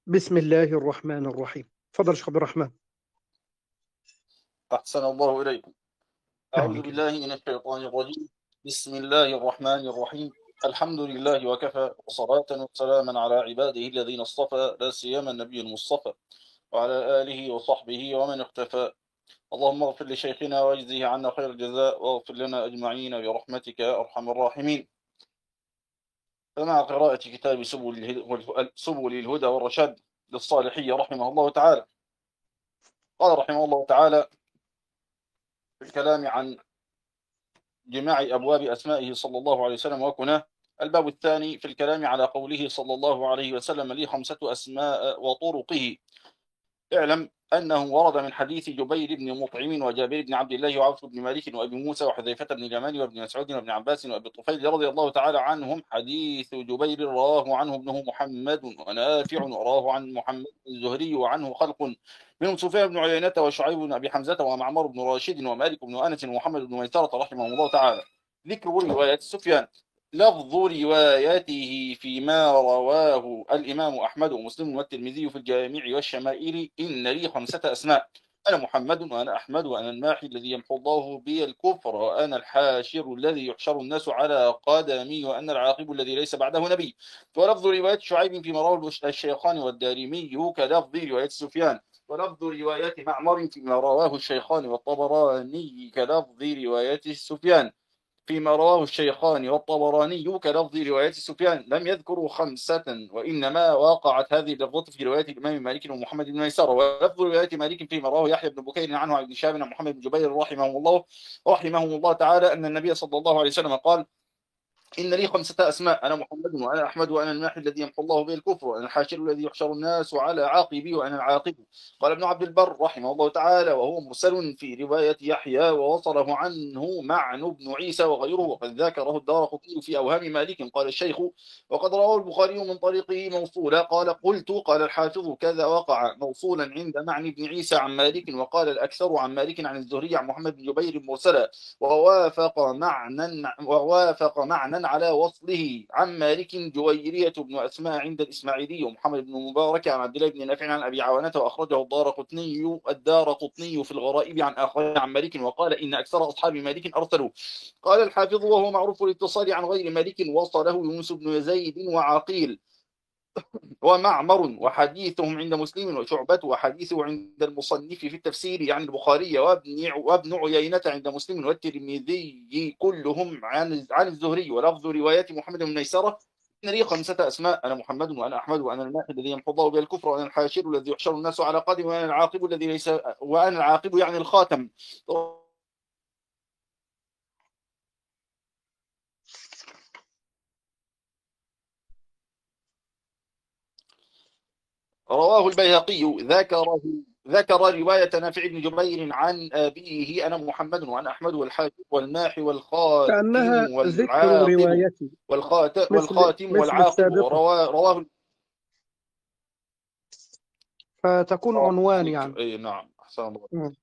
بسم الله الرحمن الرحيم. تفضل شيخ عبد الرحمن. أحسن الله إليكم. أعوذ أهلا كده. بالله من الشيطان الرجيم. بسم الله الرحمن الرحيم. الحمد لله وكفى، وصلاة وسلاما على عباده الذين اصطفى، لا سيما النبي المصطفى وعلى آله وصحبه ومن اختفى. اللهم اغفر لشيخنا واجزه عنا خير الجزاء، واغفر لنا أجمعين برحمتك يا أرحم الراحمين. فمع قراءة كتاب سبل الهدى والرشاد للصالحية رحمه الله تعالى، قال رحمه الله تعالى في الكلام عن جماع أبواب أسمائه صلى الله عليه وسلم وكناه. الباب الثاني في الكلام على قوله صلى الله عليه وسلم: لي 5 أسماء وطرقه. اعلم أنه ورد من حديث جبير بن مطعم وجابر بن عبد الله وعوف بن مالك وأبي موسى وحذيفة بن اليمان وابن مسعود وابن عباس وأبي الطفيل رضي الله تعالى عنهم. حديث جبير رواه عنه ابنه محمد، ونافع رواه عن محمد الزهري، وعنه خلق منهم سفيان بن عيينة وشعيب بن أبي حمزة ومعمر بن راشد ومالك بن أنس ومحمد بن ميسرة رحمه الله تعالى. ذكر رواية سفيان. لفظ روايته فيما رواه الإمام أحمد ومسلم والترمذي في الجامع والشمائل: إن لي 5 أسماء: أنا محمد وأنا أحمد وأنا الماحي الذي يمحو الله بي الكفر وأنا الحاشر الذي يحشر الناس على قدمي وأنا العاقب الذي ليس بعده نبي. ولفظ رواية شعيب فيما رواه الشيخان والدارمي كلفظ رواية سفيان. ولفظ رواية معمر فيما رواه الشيخان والطبراني كلفظ رواية سفيان فيما رواه الشيخان والطبراني كلفظ رواية سفيان. لم يذكروا 5، وإنما وقعت هذه اللفظة في رواية الإمام مالك ومحمد بن ميسرة. ولفظ رواية مالك فيما رواه يحيى بن بكير عنه عن ابن شهاب عن محمد بن جبير رحمهم الله تعالى أن النبي صلى الله عليه وسلم قال: إن لي 5 أسماء: أنا محمد وأنا أحمد وأنا الماحي الذي يمحو الله به الكفر وأنا الحاشر الذي يحشر الناس على عاقبي وأنا العاقب. قال ابن عبد البر رحمه الله تعالى، وهو مرسل في رواية يحيى، ووصله عنه معن بن عيسى وغيره، وقد ذكره الدارقطني في أوهام مالك. قال الشيخ: وقد رواه البخاري من طريقه موصولا. قال الحافظ: كذا وقع موصولا عند معن بن عيسى عن مالك. وقال الأكثر عن مالك عن الزهري عن محمد بن جبير مرسلا. ووافق معنى على وصله عن مالك جويرية بن أسماء عند الإسماعيلي ومحمد بن مبارك عن عبد الله بن نافع عن أبي عوانة، وأخرجه الدارقطني في الغرائب عن آخر عن مالك، وقال: إن أكثر أصحاب مالك أرسلوا. قال الحافظ: وهو معروف الاتصال عن غير مالك، وصله يونس بن زيد وعقيل ومعمر، وحديثهم عند مسلم وشعبة، وحديثه عند المصنف في التفسير يعني البخاري وابن عيينة عند مسلم والترمذي، كلهم عن الزهري. ولفظ رواية محمد بن ميسرة: إن لي 5 أسماء: أنا محمد وأنا أحمد وأنا الماحي الذي يمحو الله به الكفر وأنا الحاشر الذي يحشر الناس على قدم وأنا العاقب يعني الخاتم. رواه البيهقي. ذكر رواية نافع بن جبير عن أبيه: أنا محمد وأنا أحمد والحاكم والماحي كأنها والخاتم ذكر والعاقب روايتي، مثل والخاتم مثل والعاقب. السابقة، رواه فتكون عنوان يعني. أي نعم، أحسن الله. مم.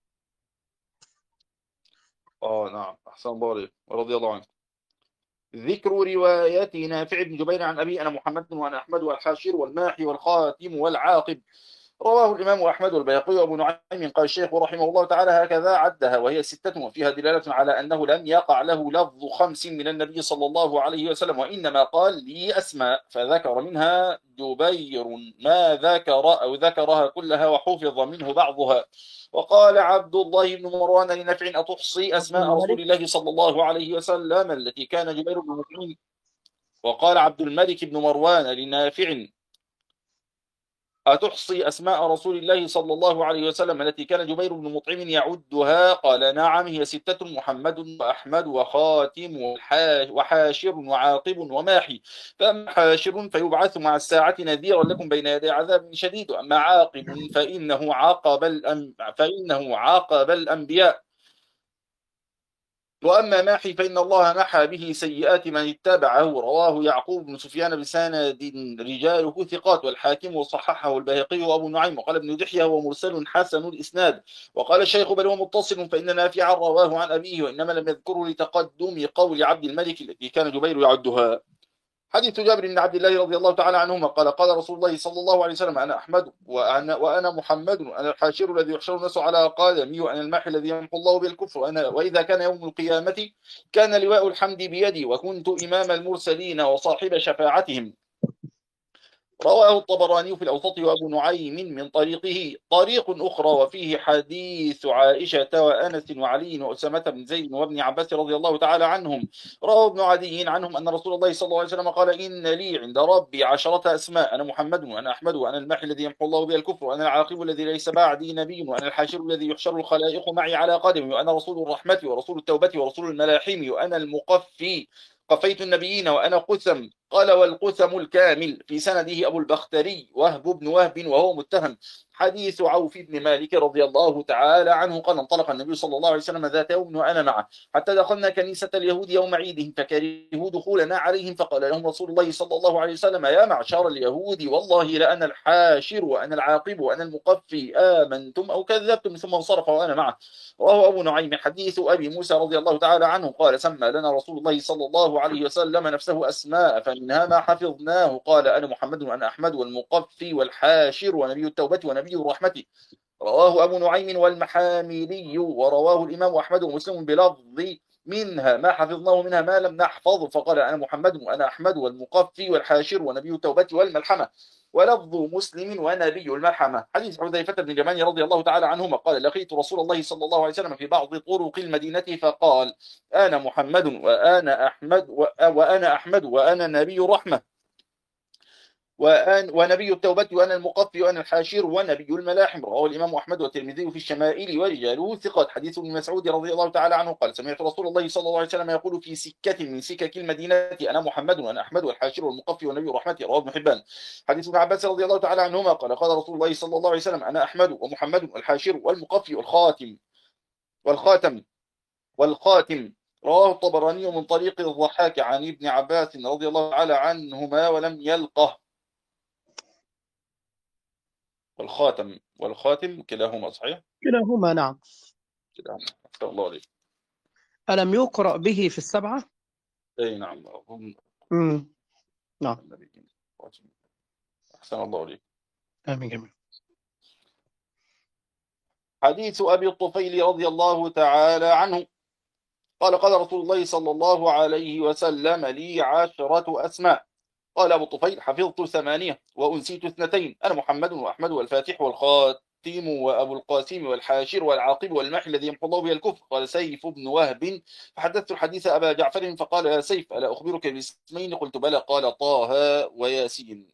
نعم، أحسن الله عليك ورضي الله عنك. ذكر رواية نافع بن جبير عن أبي: أنا محمد وأنا أحمد والحاشر والماحي والخاتم والعاقب. رواه الإمام أحمد والبيهقي وأبو نعيم. قال الشيخ رحمه الله تعالى: هكذا عدها، وهي 6، وفيها دلالة على أنه لم يقع له لفظ 5 من النبي صلى الله عليه وسلم، وإنما قال: لي أسماء، فذكر منها جبير ما ذكر أو ذكرها كلها وحفظ منه بعضها. وقال عبد الله بن مروان لنفع: أتحصي عبد أسماء رسول الملك. الله صلى الله عليه وسلم التي كان جبير بن مطعم. وقال عبد الملك بن مروان لنافع: أتحصي أسماء رسول الله صلى الله عليه وسلم التي كان جبير بن مطعم يعدها؟ قال: نعم، هي 6: محمد وأحمد وخاتم وحاشر وعاقب وماحي. فأما حاشر فيبعث مع الساعة نذيرا لكم بين يدي عذاب شديد، وأما عاقب فإنه عاقب الأنبياء، وأما ماحي فإن الله محى به سيئات من اتبعه. رواه يعقوب بن سفيان بسند رجاله ثقات، والحاكم وصححه البيهقي وأبو نعيم. وقال ابن دحية: هو مرسل حسن الإسناد. وقال الشيخ: بل هو متصل، فإن نافعا رواه عن أبيه، وإنما لم يذكره لتقدم قول عبد الملك التي كان جبير يعدها. حديث جابر بن عبد الله رضي الله تعالى عنهما قال قال رسول الله صلى الله عليه وسلم: أنا أحمد وأنا محمد، أنا الحاشر الذي يحشر الناس على قدمي، وأنا الماحي الذي يمحو الله بالكفر، وإذا كان يوم القيامة كان لواء الحمد بيدي، وكنت إمام المرسلين وصاحب شفاعتهم. رواه الطبراني في الأوسط وأبو نعيم من طريقه طريق أخرى، وفيه حديث عائشة وأنس وعلي وأسامة بن زيد وابن عباس رضي الله تعالى عنهم. رواه ابن عدي عنهم أن رسول الله صلى الله عليه وسلم قال: إن لي عند ربي 10 أسماء: أنا محمد، وأنا أحمد، وأنا الماحي الذي يمحو الله بها الكفر، وأنا العاقب الذي ليس بعدي نبي، وأنا الحاشر الذي يحشر الخلائق معي على قدمي، وأنا رسول الرحمة ورسول التوبة ورسول الملاحم، وأنا المقفي قفيت النبيين، وأنا قسم. قال: والقسم الكامل. في سنده أبو البختري وهب بن وهب وهو متهم. حديث عوف بن مالك رضي الله تعالى عنه قال: انطلق النبي صلى الله عليه وسلم ذات يوم وأنا معه، حتى دخلنا كنيسة اليهود يوم عيدهم، فكرهوا دخولنا عليهم، فقال لهم رسول الله صلى الله عليه وسلم: يا معشر اليهود، والله لأنا الحاشر وأنا العاقب وأنا المقفي، آمنتم أو كذبتم؟ ثم انصرف وأنا معه. رواه أبو نعيم. حديث أبي موسى رضي الله تعالى عنه قال: سمى لنا رسول الله صلى الله عليه وسلم نفسه أسماء، فمنها ما حفظناه. قال: أنا محمد وأنا أحمد والمقفي والحاشر ونبي التوبة ونبي الرحمة. رواه أبو نعيم والمحاملي، ورواه الإمام أحمد ومسلم بلفظ: منها ما حفظناه منها ما لم نحفظ. فقال: أنا محمد وأنا أحمد والمقفي والحاشر ونبي التوبة والملحمة. ولفظ مسلم ونبي الملحمة. حديث حذيفة بن اليمان رضي الله تعالى عنهما قال: لقيت رسول الله صلى الله عليه وسلم في بعض طرق المدينة فقال: أنا محمد وأنا أحمد وأنا نبي رحمة ونبي التوبة وأنا المقفي وأنا الحاشر ونبي الملاحم. رواه الإمام أحمد والترمذي في الشمائل ورجاله ثقات. حديث ابن مسعود رضي الله تعالى عنه قال: سمعت رسول الله صلى الله عليه وسلم يقول في سكة من سكك المدينة: أنا محمد وأنا أحمد والحاشر والمقفي ونبي رحمة. رواه ابن حبان. حديث ابن عباس رضي الله تعالى عنهما قال: قال رسول الله صلى الله عليه وسلم: أنا أحمد ومحمد والحاشر والمقفي والخاتم. رواه الطبراني من طريق الضحاك عن ابن عباس رضي الله تعالى عنهما ولم يلقه. والخاتم كلاهما صحيح؟ كلاهما نعم. كلاهما. أحسن الله عليك. ألم يقرأ به في السبعة؟ أي نعم. نعم. أحسن الله عليك. آمين جميل. حديث أبي الطفيل رضي الله تعالى عنه قال: قال رسول الله صلى الله عليه وسلم: لي 10 أسماء. قال أبو الطفيل: حفظت 8 وأنسيت 2. أنا محمد وأحمد والفاتح والخاتم وأبو القاسم والحاشر والعاقب والماحي الذي يمحو الله به الكفر. قال سيف بن وهب: فحدثت الحديث أبا جعفر فقال: يا سيف، ألا أخبرك باسمين؟ قلت: بلى. قال: طه وياسين.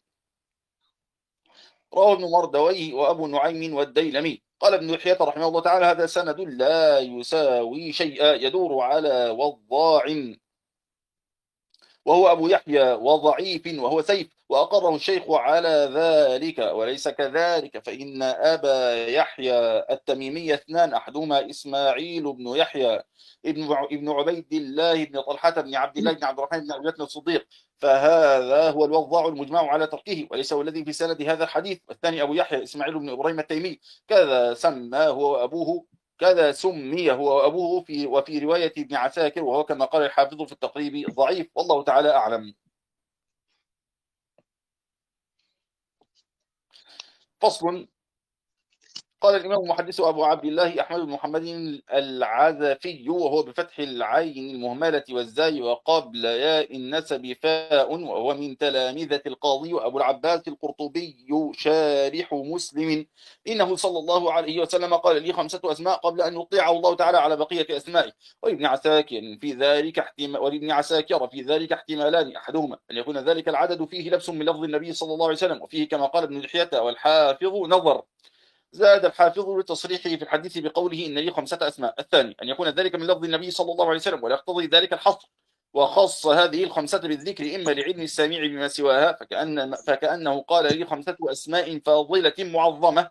رواه ابن مردويه وأبو نعيم والديلمي. قال ابن يحيى رحمه الله تعالى: هذا سند لا يساوي شيئا، يدور على وضاع وهو أبو يحيى وضعيف وهو سيف، وأقره الشيخ على ذلك، وليس كذلك، فإن أبا يحيى التميمي 2: أحدهما إسماعيل بن يحيى ابن عبيد الله بن طلحة بن عبد الله بن عبد الرحمن بن أبي بكر الصديق، فهذا هو الوضاع المجمع على تركه، وليس هو الذي في سند هذا الحديث. والثاني أبو يحيى إسماعيل بن إبراهيم التيمي، كذا سمي هو وأبوه وفي رواية ابن عساكر، وهو كما قال الحافظ في التقريب ضعيف، والله تعالى أعلم. فصل. قال الإمام المحدث أبو عبد الله أحمد بن محمد العزفي، وهو بفتح العين المهملة والزاي وقبل ياء النسب فاء، وهو من تلامذة القاضي وأبو العباس القرطبي شارح مسلم: إنه صلى الله عليه وسلم قال: لي 5 أسماء قبل أن يطيعه الله تعالى على بقية أسمائه. ولابن عساكر في ذلك احتمالان: أحدهما أن يكون ذلك العدد فيه لبس من لفظ النبي صلى الله عليه وسلم، وفيه كما قال ابن دحية والحافظ نظر. زاد الحافظ لتصريحه في الحديث بقوله: إن لي 5 أسماء. الثاني أن يكون ذلك من لفظ النبي صلى الله عليه وسلم، ولا يقتضي ذلك الحصر، وخص هذه 5 بالذكر إما لعلم السامع بما سواها، فكأنه قال: لي 5 أسماء فاضلة معظمة،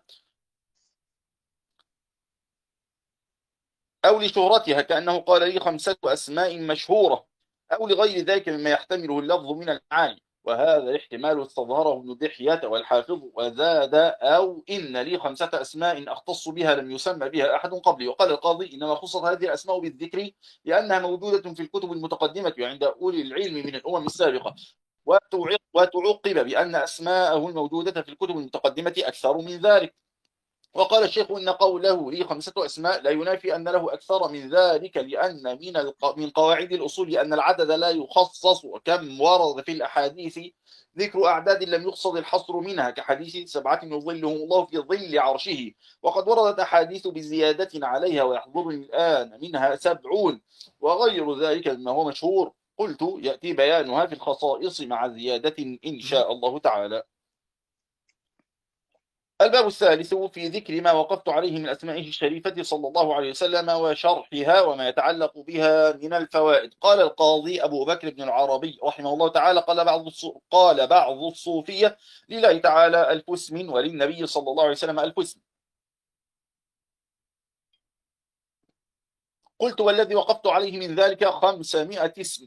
أو لشهرتها كأنه قال: لي 5 أسماء مشهورة، أو لغير ذلك مما يحتمله اللفظ من المعاني. وهذا الاحتمال استظهره ابن دحية والحافظ. وزاد: أو إن لي 5 أسماء أختص بها لم يسمى بها أحد قبلي. وقال القاضي: إنما خصت هذه الأسماء بالذكر لأنها موجودة في الكتب المتقدمة وعند أولي العلم من الأمم السابقة، وتعقب بأن أسماءه الموجودة في الكتب المتقدمة أكثر من ذلك. وقال الشيخ إن قوله لي 5 أسماء لا ينافي أن له أكثر من ذلك، لأن من قواعد الأصول أن العدد لا يخصص، وكم ورد في الأحاديث ذكر أعداد لم يقصد الحصر منها، كحديث 7 يظلهم الله في ظل عرشه، وقد وردت أحاديث بزيادة عليها ويحضرني الآن منها 70 وغير ذلك مما هو مشهور. قلت يأتي بيانها في الخصائص مع زيادة إن شاء الله تعالى. الباب الثالث في ذكر ما وقفت عليه من أسمائه الشريفة صلى الله عليه وسلم وشرحها وما يتعلق بها من الفوائد. قال القاضي أبو بكر بن العربي رحمه الله تعالى: قال بعض الصوفية: لله تعالى 1000 اسم، وللنبي صلى الله عليه وسلم 1000 اسم. قلت: والذي وقفت عليه من ذلك 500 اسم،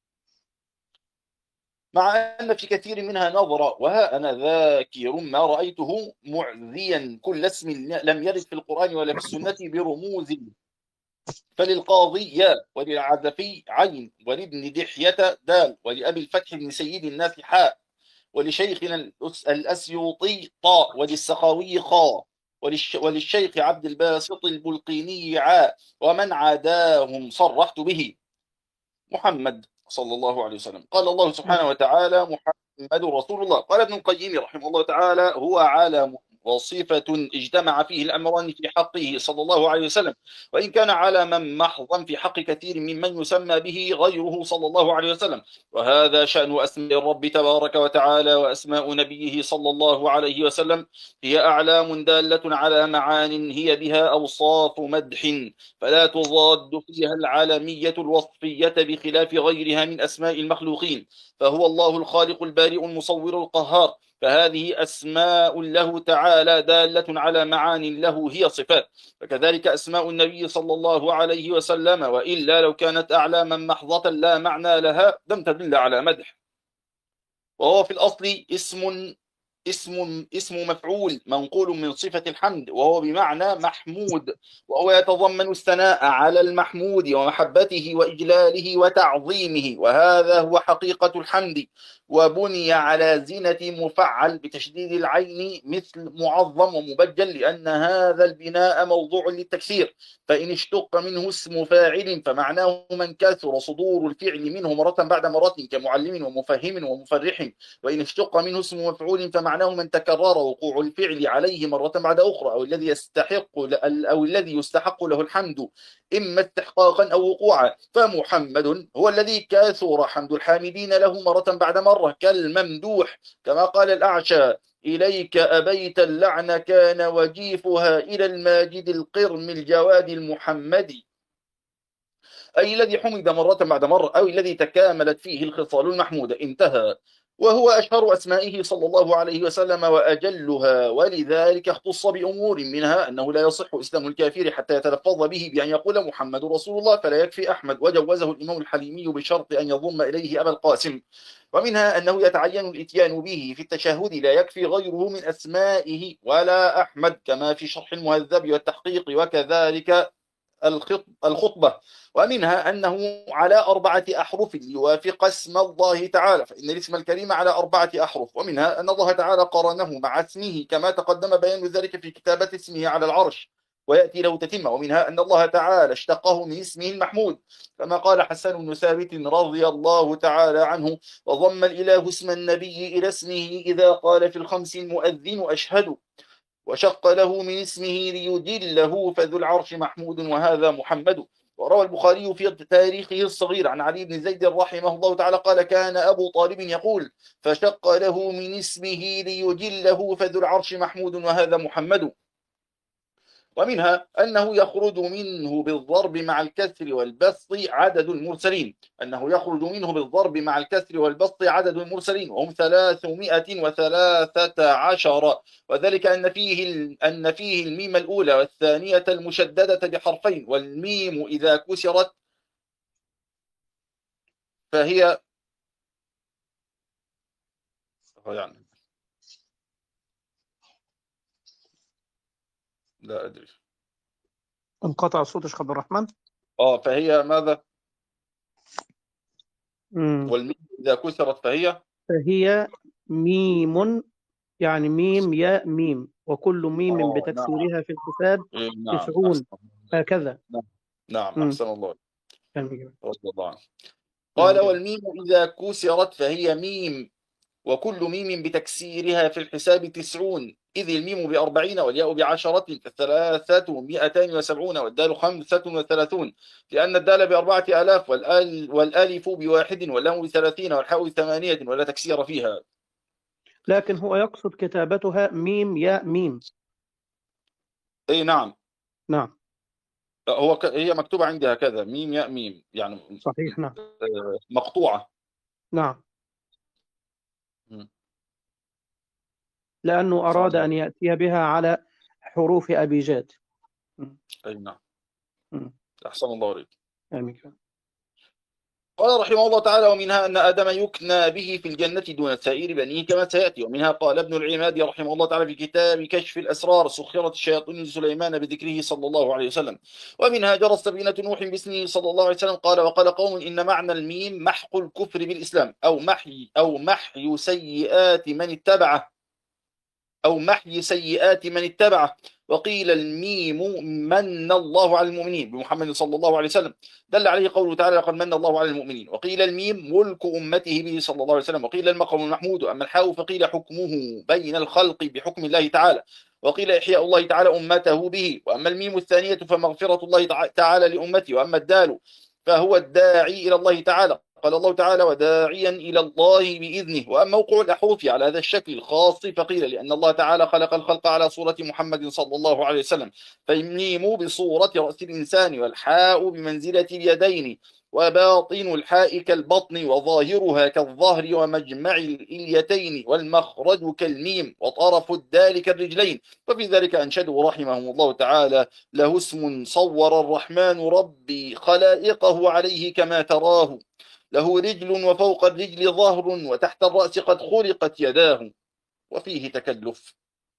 مع أن في كثير منها نظرة، وها أنا ذاكر ما رأيته معزيا كل اسم لم يرد في القرآن ولا في السنة برموز. فللقاضي ياء، وللعزفي عين، ولابن دحية دال، ولأبي الفتح بن سيد الناس حاء، ولشيخنا الأسيوطي طاء، وللسخاوي خاء، وللشيخ عبد الباسط البلقيني عاء، ومن عداهم صرحت به. محمد صلى الله عليه وسلم. قال الله سبحانه وتعالى: محمد رسول الله. قال ابن القيم رحمه الله تعالى: هو علم وصفة اجتمع فيه الأمران في حقه صلى الله عليه وسلم، وإن كان علما محضا في حق كثير ممن يسمى به غيره صلى الله عليه وسلم. وهذا شأن أسماء الرب تبارك وتعالى. وأسماء نبيه صلى الله عليه وسلم هي أعلام دالة على معان هي بها أوصاف مدح، فلا تضاد فيها العالمية الوصفية بخلاف غيرها من أسماء المخلوقين، فهو الله الخالق البارئ المصور القهار، فهذه أسماء له تعالى دالة على معان له هي صفات. فكذلك أسماء النبي صلى الله عليه وسلم، وإلا لو كانت أعلاما محضة لا معنى لها لم تدل على مدح. وهو في الأصل اسم مفعول منقول من صفة الحمد، وهو بمعنى محمود، وهو يتضمن الثناء على المحمود ومحبته وإجلاله وتعظيمه، وهذا هو حقيقة الحمد. وبني على زينة مفعل بتشديد العين مثل معظم ومبجل، لأن هذا البناء موضوع للتكسير. فإن اشتق منه اسم فاعل فمعناه من كثر صدور الفعل منه مرة بعد مرة، كمعلم ومفهم ومفرح. وإن اشتق منه اسم مفعول فمعناه من تكرر وقوع الفعل عليه مرة بعد أخرى، أو الذي يستحق له الحمد، إما استحقاقا أو وقوعا. فمحمد هو الذي كثر حمد الحامدين له مرة بعد مرة، كالممدوح، كما قال الأعشى: إليك أبيت اللعن كان وجيفها إلى الماجد القرم الجواد المحمدي، أي الذي حمد مرة بعد مرة، أو الذي تكاملت فيه الخصال المحمودة. انتهى. وهو أشهر أسمائه صلى الله عليه وسلم وأجلها، ولذلك اختص بأمور، منها أنه لا يصح إسلام الكافر حتى يتلفظ به بأن يقول محمد رسول الله، فلا يكفي أحمد، وجوزه الإمام الحليمي بشرط أن يضم إليه أبا القاسم. ومنها أنه يتعين الإتيان به في التشهد، لا يكفي غيره من أسمائه ولا أحمد، كما في شرح المهذب والتحقيق، وكذلك الخطبة. ومنها أنه على 4 أحرف ليوافق اسم الله تعالى، فإن الاسم الكريم على 4 أحرف. ومنها أن الله تعالى قرنه مع اسمه، كما تقدم بيان ذلك في كتابة اسمه على العرش، ويأتي له تتمة. ومنها أن الله تعالى اشتقه من اسمه المحمود، كما قال حسن بن ثابت رضي الله تعالى عنه: وضم الإله اسم النبي إلى اسمه إذا قال في الخمس المؤذن أشهد، وشق له من اسمه ليجله، فذو العرش محمود وهذا محمد. وروى البخاري في تاريخه الصغير عن علي بن زيد رحمه الله تعالى قال: كان أبو طالب يقول: فشق له من اسمه ليجله، فذو العرش محمود وهذا محمد. ومنها أنه يخرج منه بالضرب مع الكسر والبسط عدد المرسلين، وهم 313، وذلك أن فيه الميم الأولى والثانية المشددة بحرفين، والميم إذا كسرت فهي يعني لا أدري. انقطع صوت شيخ عبد الرحمن. فهي ماذا؟ والميم إذا كسرت فهي فهي ميم، يعني ميم ياء ميم، وكل ميم نعم. بتكسيرها في الحساب نعم 90. أحسن. هكذا. نعم. نعم مم. أحسن الله. جميل. رضي الله عنه. نعم قال جميل. والميم إذا كسرت فهي ميم، وكل ميم بتكسيرها في الحساب 90، إذ الميم ب40 والياء ب10 فالثلاثة 270 والدال 35، لأن الدال ب4000 والألف ب1 واللام ب30 والحاء ب8 ولا تكسير فيها. لكن هو يقصد كتابتها ميم ياء ميم. أي نعم. نعم. هي مكتوبة عندي هكذا ميم ياء ميم يعني صحيح. نعم. مقطوعة. نعم. مم. لأنه أحسن أراد الله. أن يأتي بها على حروف أبي جاد. مم. أي نعم. مم. أحسن الله عليك. آمين. قال رحمه الله تعالى ومنها أن آدم يكنى به في الجنة دون سائر بنيه كما سيأتي. ومنها قال ابن العماد رحمه الله تعالى في كتاب كشف الأسرار سخرت الشياطين لسليمان بذكره صلى الله عليه وسلم. ومنها جرت سفينة نوح باسمه صلى الله عليه وسلم. قال وقال قوم إن معنى الميم محق الكفر بالإسلام أو محي سيئات من اتبعه أو محي سيئات من اتبعه. وقيل الميم من الله على المؤمنين بمحمد صلى الله عليه وسلم، دل عليه قوله تعالى لقد من الله على المؤمنين. وقيل الميم ملك أمته به صلى الله عليه وسلم. وقيل المقام المحمود. أما الحاء فقيل حكمه بين الخلق بحكم الله تعالى. وقيل إحياء الله تعالى أمته به. وأما الميم الثانية فمغفرة الله تعالى لأمته. وأما الدال فهو الداعي إلى الله تعالى. قال الله تعالى وداعيا إلى الله بإذنه. وأما وقوع الأحرف على هذا الشكل الخاص فقيل لأن الله تعالى خلق الخلق على صورة محمد صلى الله عليه وسلم، فالميم بصورة رأس الإنسان والحاء بمنزلة اليدين، وباطن الحاء كالبطن وظاهرها كالظهر ومجمع الإليتين، والمخرج كالميم وطرف الدال كالرجلين. وفي ذلك أنشدوا رحمهم الله تعالى له اسم صور الرحمن ربي خلائقه عليه كما تراه، له رجل وفوق الرجل ظهر وتحت الرأس قد خلقت يداه، وفيه تكلف.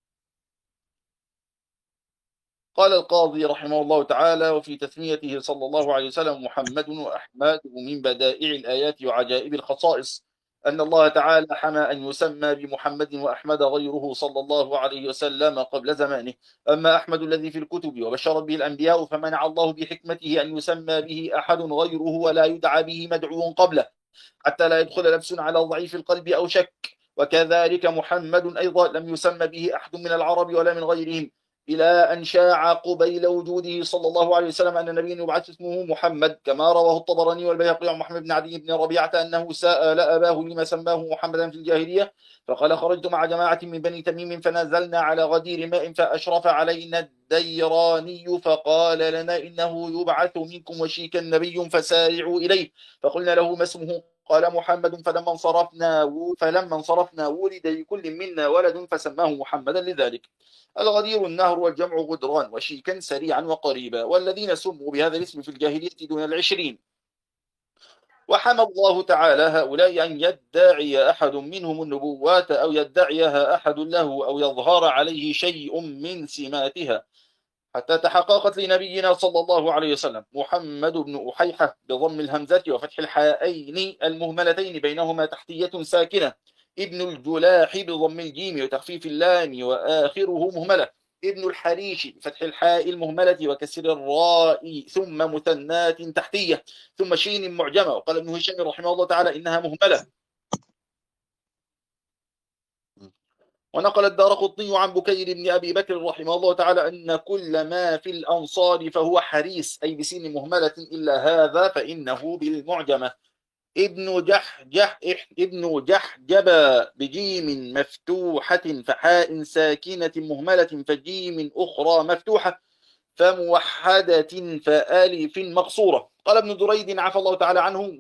قال القاضي رحمه الله تعالى وفي تسميته صلى الله عليه وسلم محمد وأحمد من بدائع الآيات وعجائب الخصائص أن الله تعالى حمى أن يسمى بمحمد وأحمد غيره صلى الله عليه وسلم قبل زمانه. أما أحمد الذي في الكتب وبشرت به الأنبياء فمنع الله بحكمته أن يسمى به أحد غيره ولا يدعى به مدعو قبله حتى لا يدخل لبس على ضعيف القلب أو شك. وكذلك محمد أيضا لم يسمى به أحد من العرب ولا من غيرهم إلى أن شاع قبيل وجوده صلى الله عليه وسلم أن النبي يبعث اسمه محمد، كما رواه الطبراني والبيهقي عن محمد بن عدي بن ربيعة أنه سأل أباه لما سماه محمدا في الجاهلية فقال خرجت مع جماعة من بني تميم فنزلنا على غدير ماء فأشرف علينا الديراني فقال لنا إنه يبعث منكم وشيكا نبي فسارعوا إليه. فقلنا له ما اسمه؟ قال محمد. فلما انصرفنا ولد لكل منا ولد فسماه محمدا لذلك. الغدير النهر والجمع غدران وشيكا سريعا وقريبا، والذين سموا بهذا الاسم في الجاهلية دون 20. وحمى الله تعالى هؤلاء أن يدعي أحد منهم النبوات أو يدعيها أحد له أو يظهر عليه شيء من سماتها، حتى تحققت لنبينا صلى الله عليه وسلم محمد بن أحيحة بضم الهمزة وفتح الحائين المهملتين بينهما تحتية ساكنة، ابن الجلاح بضم الجيم وتخفيف اللام وآخره مهملة، ابن الحريش بفتح الحاء المهملة وكسر الراء ثم مثنات تحتية ثم شين معجمة. وقال ابن هشام رحمه الله تعالى إنها مهملة. ونقل الدارقطني عن بكير بن أبي بكر رحمه الله تعالى أن كل ما في الأنصار فهو حريس أي بسين مهملة إلا هذا فإنه بالمعجمة. ابن جحجب بجيم مفتوحة فحاء ساكنة مهملة فجيم أخرى مفتوحة فموحدة فآلف مقصورة. قال ابن دريد عفى الله تعالى عنه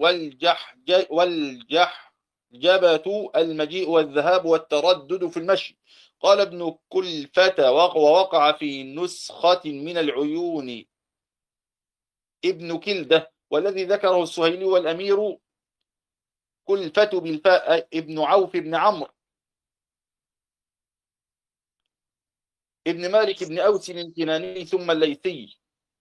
والجحجبة المجيء والذهاب والتردد في المشي. قال ابن كلفة ووقع في نسخة من العيون ابن كلدة، والذي ذكره السهيلي والأمير كلفة بالفاء ابن عوف بن عمرو ابن مالك بن أوس الكناني ثم الليثي.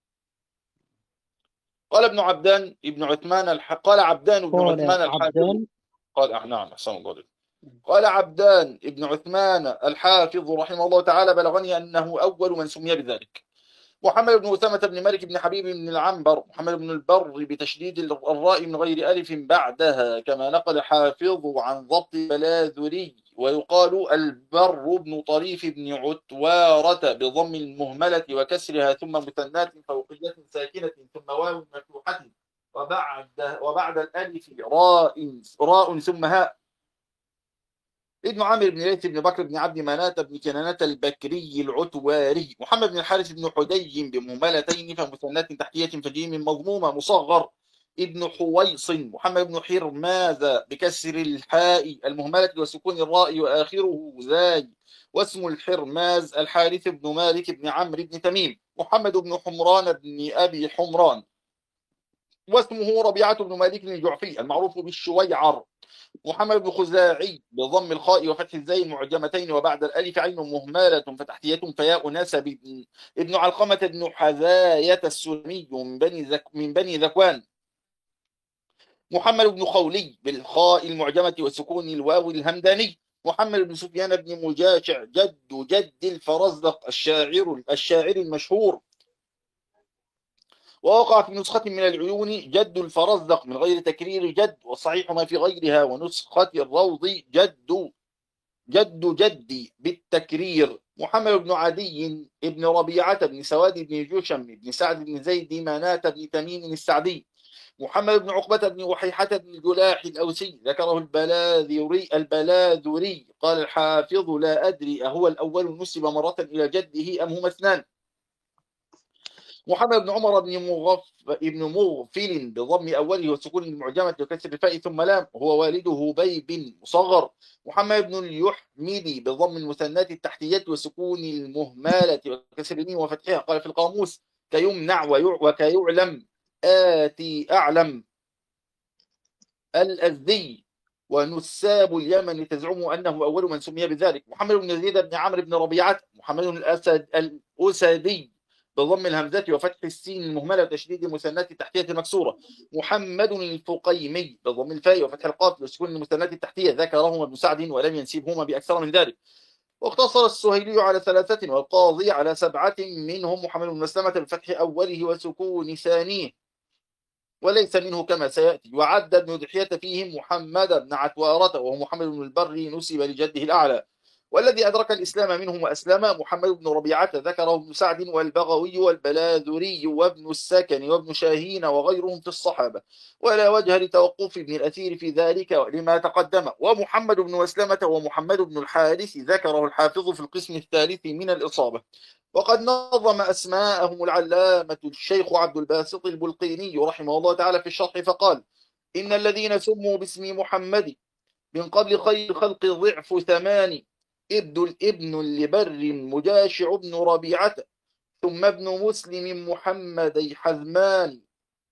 قال ابن عبدان ابن عثمان قال عبدان بن قال عثمان الحافظ عبدان. قال نعم أحسن الله عليك. قال عبدان ابن عثمان الحافظ رحمه الله تعالى: بلغني أنه أول من سمي بذلك. محمد بن أسامة بن مالك بن حبيب بن العنبر، محمد بن البر بتشديد الراء من غير ألف بعدها، كما نقل حافظ عن ضبط بلاذري. ويقال البر بن طريف بن عتوارة بضم المهملة وكسرها، ثم مثنات فوقية ساكنة، ثم واو مفتوحة، وبعد الألف راء ثم هاء. ابن عامر بن ليث بن بكر بن عبد مناة بن كنانة البكري العتواري. محمد بن الحارث بن حدي بمهملتين فمثنات تحتية فجيم مضمومة مصغر ابن حويص. محمد بن حرماذ بكسر الحاء المهملة وسكون الراء وآخره زاي، واسم الحرماز الحارث بن مالك بن عمرو بن تميم. محمد بن حمران بن أبي حمران، واسمه ربيعة بن مالك الجعفي المعروف بالشويعر. محمد بن خزاعي بضم الخاء وفتح الزاي المعجمتين، وبعد الألف عين مهملة فتحتية فياء نسب. ابن علقمة بن حذاية السلمي من بني ذكوان. محمد بن خولي بالخاء المعجمة وسكون الواو الهمداني. محمد بن سفيان بن مجاشع جد الفرزدق الشاعر المشهور. ووقع في نسخة من العيون جد الفرزدق من غير تكرير جد، والصحيح ما في غيرها. ونسخة الروض جدي بالتكرير. محمد بن عدي بن ربيعة بن سواد بن جوشم بن سعد بن زيد مناة بن تميم السعدي. محمد بن عقبة بن وحيحة بن الجلاح الأوسي، ذكره البلاذري. قال الحافظ: لا أدري أهو الأول نسب مرة إلى جده أم هما اثنان. محمد بن عمر بن مغفل بضم أوله وسكون المعجمة وكسر الفاء ثم لام، هو والده بيب مصغر. محمد بن اليحمدي بضم المثنات التحتية وسكون المهمالة وكسر الميم وفتحها. قال في القاموس: كيمنع وكيعلم آتي أعلم الأزدي. ونساب اليمن تزعم أنه أول من سمي بذلك. محمد بن يزيد بن عمرو بن ربيعة. محمد بن الأسدي بضم الهمزة وفتح السين المهملة وتشديد المثنات التحتية المكسورة. محمد الفقيمي بضم الفاء وفتح القاف وسكون المثنات التحتية، ذكرهما ابن سعد ولم ينسبهما بأكثر من ذلك. واقتصر السهيلي على 3 والقاضي على 7، منهم محمد بن مسلمة بفتح أوله وسكون ثانيه وليس منه كما سيأتي. وعد ابن دحية فيهم محمد بن عتوارة وهو محمد بن البر نسب لجده الأعلى. والذي أدرك الإسلام منهم وأسلم محمد بن ربيعة، ذكره ابن سعد والبغوي والبلاذري وابن السكن وابن شاهين وغيرهم في الصحابة، ولا وجه لتوقف ابن الأثير في ذلك لما تقدم. ومحمد بن مسلمة ومحمد بن الحارث ذكره الحافظ في القسم الثالث من الإصابة. وقد نظم أسماءهم العلامة الشيخ عبد الباسط البلقيني رحمه الله تعالى في الشرح فقال: إن الذين سموا باسم محمد من قبل خير خلق ضعف 8، ابن لبر مجاشع بن ربيعة، ثم ابن مسلم محمدي حزمان،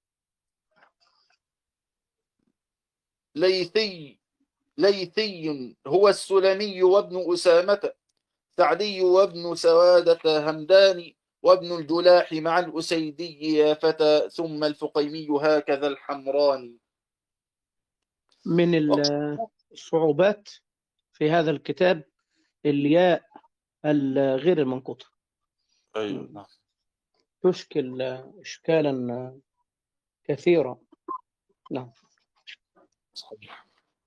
ليثي هو السلمي وابن أسامة، سعدي وابن سوادة همداني، وابن الجلاح مع الأسيدي يا فتى، ثم الفقيمي هكذا الحمراني. من الصعوبات في هذا الكتاب الياء الغير المنقوطة. أيوة. تشكل إشكالا كثيرا. نعم. صحيح.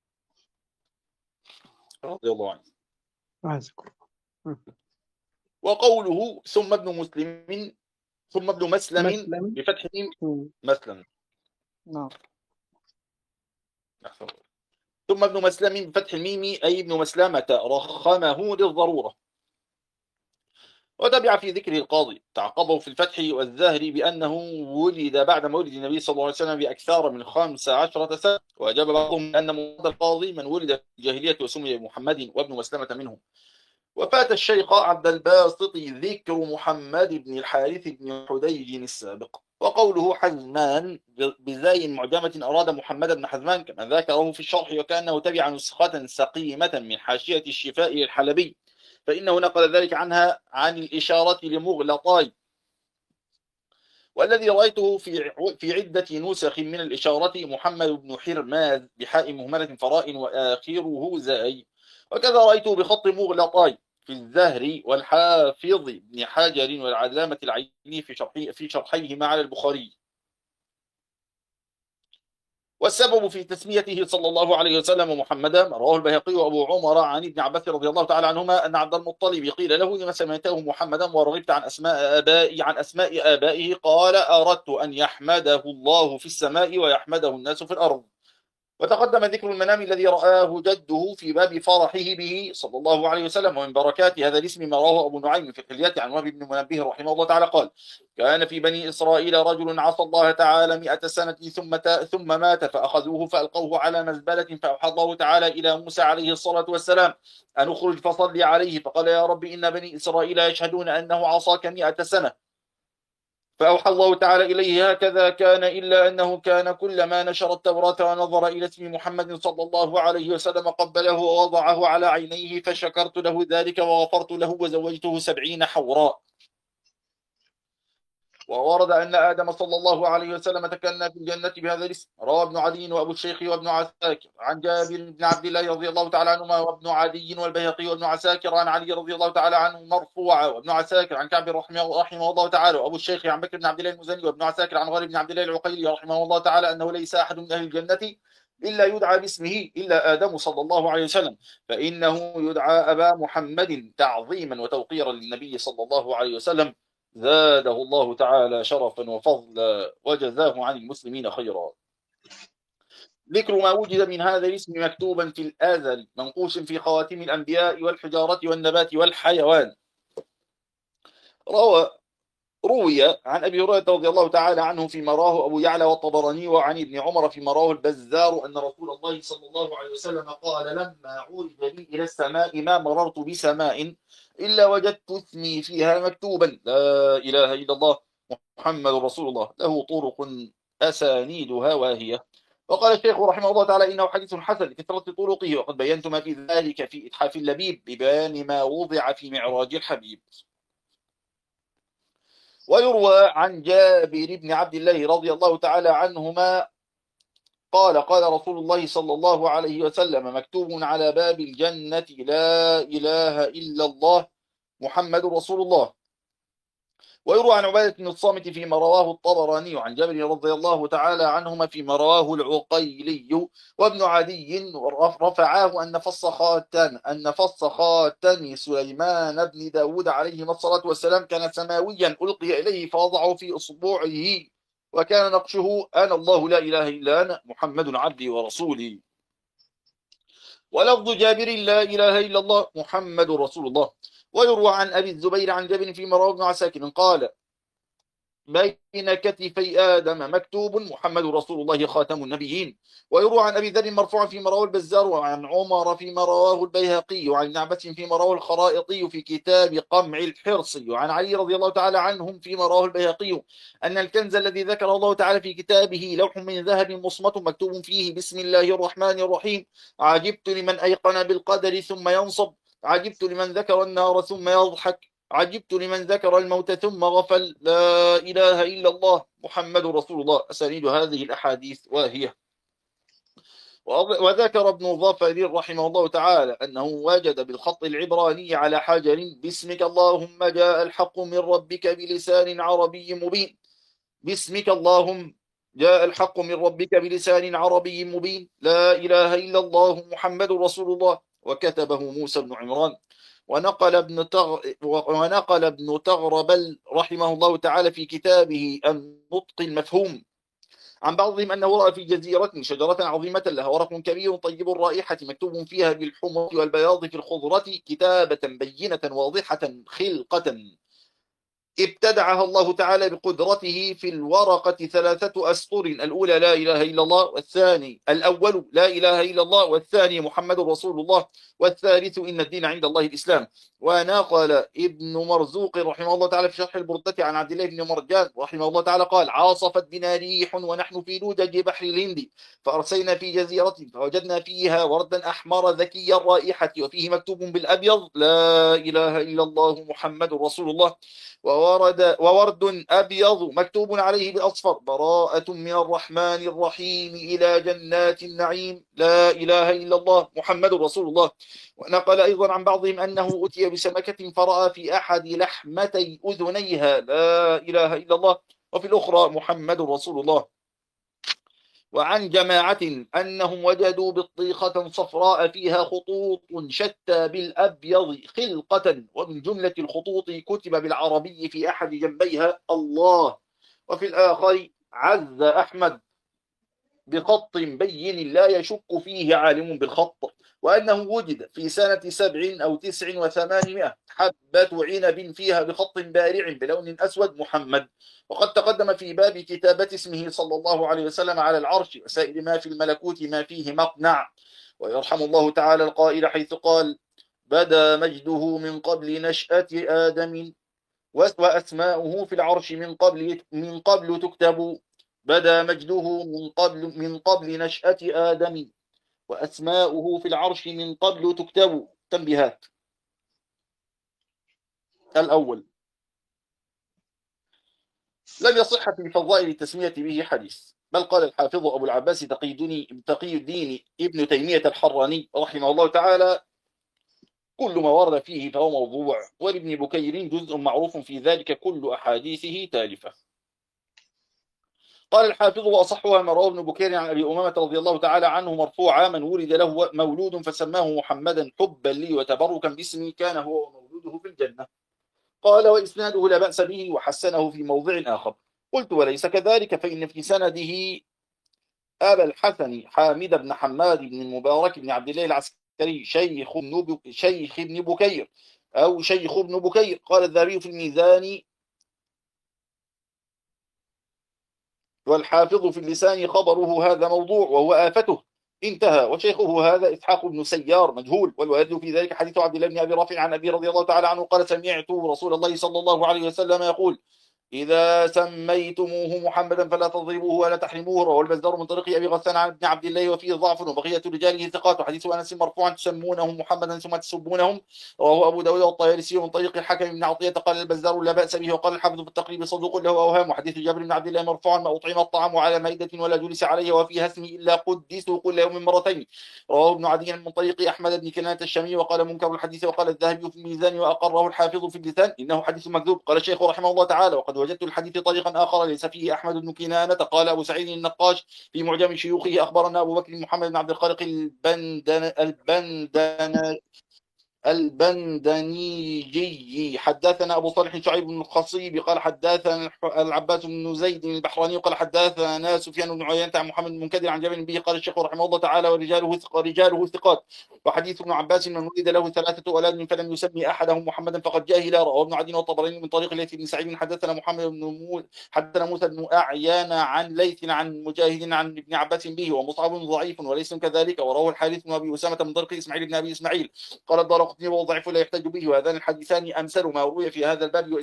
رضي الله عنه. عزكم. وقوله ثم ابن مسلم ثم ابن مسلم بفتح الميم مسلم. نعم. ثم ابن مسلم بفتح الميم أي ابن مسلمة رخمه للضرورة. وتبع في ذكره القاضي تعقبه في الفتح والزهري بأنه ولد بعد مولد النبي صلى الله عليه وسلم بأكثر من 15 سنة. وأجاب بعضهم أن مراد القاضي من ولد في الجاهلية وسمي محمد وابن مسلمة منهم. وفات الشيخ عبد الباسط ذكر محمد بن الحارث بن حديج السابق. وقوله حزمان بزاي معجمة أراد محمد بن حزمان كما ذكره في الشرح، وكأنه تبع نسخة سقيمة من حاشية الشفاء للحلبي، فإنه نقل ذلك عنها عن الإشارة لمغلطاي. والذي رأيته في عدة نسخ من الإشارة محمد بن حرماز بحاء مهملة فراء وآخره زاي، وكذا رأيته بخط مغلطاي في الزهري والحافظ بن حجر والعلامة العيني في شرحيهما على البخاري. والسبب في تسميته صلى الله عليه وسلم محمدا رواه البيهقي وابو عمر عن ابن عباس رضي الله تعالى عنهما ان عبد المطلب قيل له لما سميته محمدا ورغبت عن اسماء ابائه قال اردت ان يحمده الله في السماء ويحمده الناس في الارض. وتقدم ذكر المنام الذي رآه جده في باب فرحه به صلى الله عليه وسلم. ومن بركات هذا الاسم ما رواه أبو نعيم في الحليات عن وهب بن منبه رحمه الله تعالى قال: كان في بني إسرائيل رجل عصى الله تعالى 100 سنة ثم مات فأخذوه فألقوه على مزبلة فأوحى الله تعالى إلى موسى عليه الصلاة والسلام أن اخرج فصل عليه، فقال: يا رب إن بني إسرائيل يشهدون أنه عصاك 100 سنة. فأوحى الله تعالى إليه: هكذا كان، إلا أنه كان كلما نشر التوراة ونظر إلى اسم محمد صلى الله عليه وسلم قبله ووضعه على عينيه فشكرت له ذلك وغفرت له وزوجته 70 حوراء. وورد أن آدم صلى الله عليه وسلم تكلم في الجنة بهذا الاسم. روى ابن عدي وأبو الشيخ وابن عساكر عن جابر بن عبد الله رضي الله تعالى عنهما، وابن عدي والبيهقي وابن عساكر عن علي رضي الله تعالى عنه مرفوعا، وابن عساكر عن كعب رحمه الله تعالى، وأبو الشيخ عن بكر بن عبد الله المزني، وابن عساكر عن غالب بن عبد الله العقيلي رحمه الله تعالى أنه ليس أحد من أهل الجنة إلا يدعى باسمه إلا آدم صلى الله عليه وسلم، فإنه يدعى أبا محمد تعظيما وتوقيرا للنبي صلى الله عليه وسلم، زاده الله تعالى شرفا وفضلا وجزاه عن المسلمين خيرا. ذكر ما وجد من هذا الاسم مكتوبا في الآذل منقوش في خواتم الأنبياء والحجارة والنبات والحيوان. روي عن أبي هريرة رضي الله تعالى عنه فيما رواه أبو يعلى والطبراني، وعن ابن عمر فيما رواه البزار أن رسول الله صلى الله عليه وسلم قال: لما عرج بي إلى السماء ما مررت بسماء إلا وجدت اسمي فيها مكتوبا: لا إله إلا الله محمد رسول الله، له طرق أسانيدها واهية. وقال الشيخ رحمه الله تعالى: إنه حديث حسن لكثرة طرقه، وقد بينت ما في ذلك في إتحاف اللبيب ببيان ما وضع في معراج الحبيب. ويروى عن جابر بن عبد الله رضي الله تعالى عنهما قال: قال رسول الله صلى الله عليه وسلم: مكتوب على باب الجنة: لا إله إلا الله محمد رسول الله. ويروى عن عبادة بن الصامت فيما رواه الطبراني عن جابر رضي الله تعالى عنهما فيما رواه العقيلي وابن عدي رفعاه أن فص خاتم سليمان بن داود عليه الصلاة والسلام كان سماويا ألقي إليه فوضعه في أصبعه، وكان نقشه: أنا الله لا إله إلا أنا محمد عبدي ورسولي. ولفظ جابر: لا إله إلا الله محمد رسول الله. ويروى عن أبي الزبير عن جابر فيما رواه ابن عساكر قال: بين كتفي آدم مكتوب: محمد رسول الله خاتم النبيين. ويروى عن أبي ذر مرفوعا فيما رواه البزار، وعن عمر فيما رواه البيهقي، وعن ابن عباس فيما رواه الخرائطي في كتاب قمع الحرص، وعن علي رضي الله تعالى عنهم فيما رواه البيهقي أن الكنز الذي ذكره الله تعالى في كتابه لوح من ذهب مصمت مكتوب فيه: بسم الله الرحمن الرحيم، عجبت لمن أيقن بالقدر ثم ينصب، عجبت لمن ذكر النار ثم يضحك، عجبت لمن ذكر الموت ثم غفل، لا إله إلا الله محمد رسول الله. أسانيد هذه الأحاديث واهية. وذكر ابن ظفر رحمه الله تعالى أنه وجد بالخط العبراني على حجر: باسمك اللهم جاء الحق من ربك بلسان عربي مبين، باسمك اللهم جاء الحق من ربك بلسان عربي مبين، لا إله إلا الله محمد رسول الله. وكتبه موسى بن عمران. ونقل ابن تغربل رحمه الله تعالى في كتابه النطق المفهوم عن بعضهم أنه رأى في جزيرة شجرة عظيمة لها ورق كبير طيب الرائحة مكتوب فيها بالحمر والبياض في الخضرة كتابة بينة واضحة خلقة ابتدعها الله تعالى بقدرته في الورقة 3 أسطر: الأولى لا إله إلا الله، والثاني الأول لا إله إلا الله، والثاني محمد رسول الله، والثالث إن الدين عند الله الإسلام. ونقل ابن مرزوق رحمه الله تعالى في شرح البردة عن عبد الله بن مرجان رحمه الله تعالى قال: عاصفت بنا ريح ونحن في لوجج بحر الهند، فأرسلنا في جزيرة فوجدنا فيها وردا أحمر ذكي الرائحة وفيه مكتوب بالأبيض: لا إله إلا الله محمد رسول الله. وورد أبيض مكتوب عليه بالأصفر براءة من الرحمن الرحيم إلى جنات النعيم لا إله إلا الله محمد رسول الله. ونقل أيضا عن بعضهم أنه أتي بسمكة فرأى في أحد لحمتي أذنيها لا إله إلا الله، وفي الأخرى محمد رسول الله. وعن جماعة أنهم وجدوا بطيخة صفراء فيها خطوط شتى بالأبيض خلقة، ومن جملة الخطوط كتب بالعربي في أحد جنبيها الله، وفي الآخر عز أحمد بخط بين لا يشك فيه عالم بالخط، وأنه وجد في سنة 7 أو 9 و800 حبة عنب فيها بخط بارع بلون أسود محمد. وقد تقدم في باب كتابة اسمه صلى الله عليه وسلم على العرش وسائر ما في الملكوت ما فيه مقنع. ويرحم الله تعالى القائل حيث قال بدا مجده من قبل نشأة آدم وأسماؤه في العرش من قبل تكتب. بدا مجده من قبل نشأة آدم وأسماؤه في العرش من قبل تكتب. تنبيهات. الأول، لم يصح في فضائل التسمية به حديث، بل قال الحافظ أبو العباس تقي الدين ابن تيمية الحراني رحمه الله تعالى كل ما ورد فيه فهو موضوع، ولابن بكير جزء معروف في ذلك كل أحاديثه تالفة. قال الحافظ وأصحها ما رواه ابن بكير عن أبي أمامة رضي الله تعالى عنه مرفوعا من ولد له مولود فسماه محمدا حبا لي وتبركا باسمي كان هو ومولوده في الجنة. قال وإسناده لا بأس به وحسنه في موضع آخر. قلت وليس كذلك، فإن في سنده أبا الحسن حامد بن حماد بن المبارك بن عبد الله العسكري شيخ ابن بكير أو شيخ ابن بكير. قال الذهبي في الميزان والحافظ في اللسان خبره هذا موضوع وهو آفته انتهى. وشيخه هذا إسحاق بن سيار مجهول، والوارد في ذلك حديث عبد الله بن أبي رافع عن أبي رضي الله تعالى عنه قال سمعت رسول الله صلى الله عليه وسلم يقول إذا سميتموه محمدا فلا تضربوه ولا تحرموه. رواه البزار من طريق أبي غسان عن ابن عبد الله وفيه ضعف وبقية رجاله ثقات. وحديث أنس مرفوعا تسمونهم محمدا ثم تسبونهم. رواه أبو داود والطيالسي من طريق الحكم بن عطية قال البزار لا بأس به، وقال الحافظ في التقريب صدوق له أوهام. وحديث جابر بن عبد الله مرفوعا ما أطعم الطعام على مائدة ولا جلس عليه وفيها اسمي إلا قدسوا كل يوم مرتين. رواه ابن عدي من طريق أحمد بن كنانة الشامي وقال منكر الحديث. وقال الذهبي في الميزان وأقره الحافظ في اللسان إنه حديث مكذوب. قال الشيخ رحمه الله تعالى وقد وجدت الحديث طريقا آخر ليس فيه أحمد بن كنانة. قال أبو سعيد النقاش في معجم شيوخه أخبرنا أبو بكر محمد بن عبد الخالق البندنيجي حدثنا أبو صالح شعيب بن الخصيب قال حدثنا العباس بن زيد البحراني قال حدثنا سفيان بن عيينة عن محمد بن منكدر عن جابر به قال الشيخ رحمه الله تعالى ورجاله ثقات. وحديث ابن عباس من ولد له 3 أولاد فلم يسمي أحدهم محمدا فقد جاهل. رواه ابن عدي والطبراني من طريق ليث بن سعيد حدثنا حدثنا موسى بن أعيان عن ليث عن مجاهد عن ابن عباس به ومصعب ضعيف وليس كذلك. ورواه الحارث بن أبي أسامة من طريق إسماعيل بن أبي إسماعيل قال الدارقطني وضعف لا يحتج به. وهذان الحديثان أمثل ما روي في هذا الباب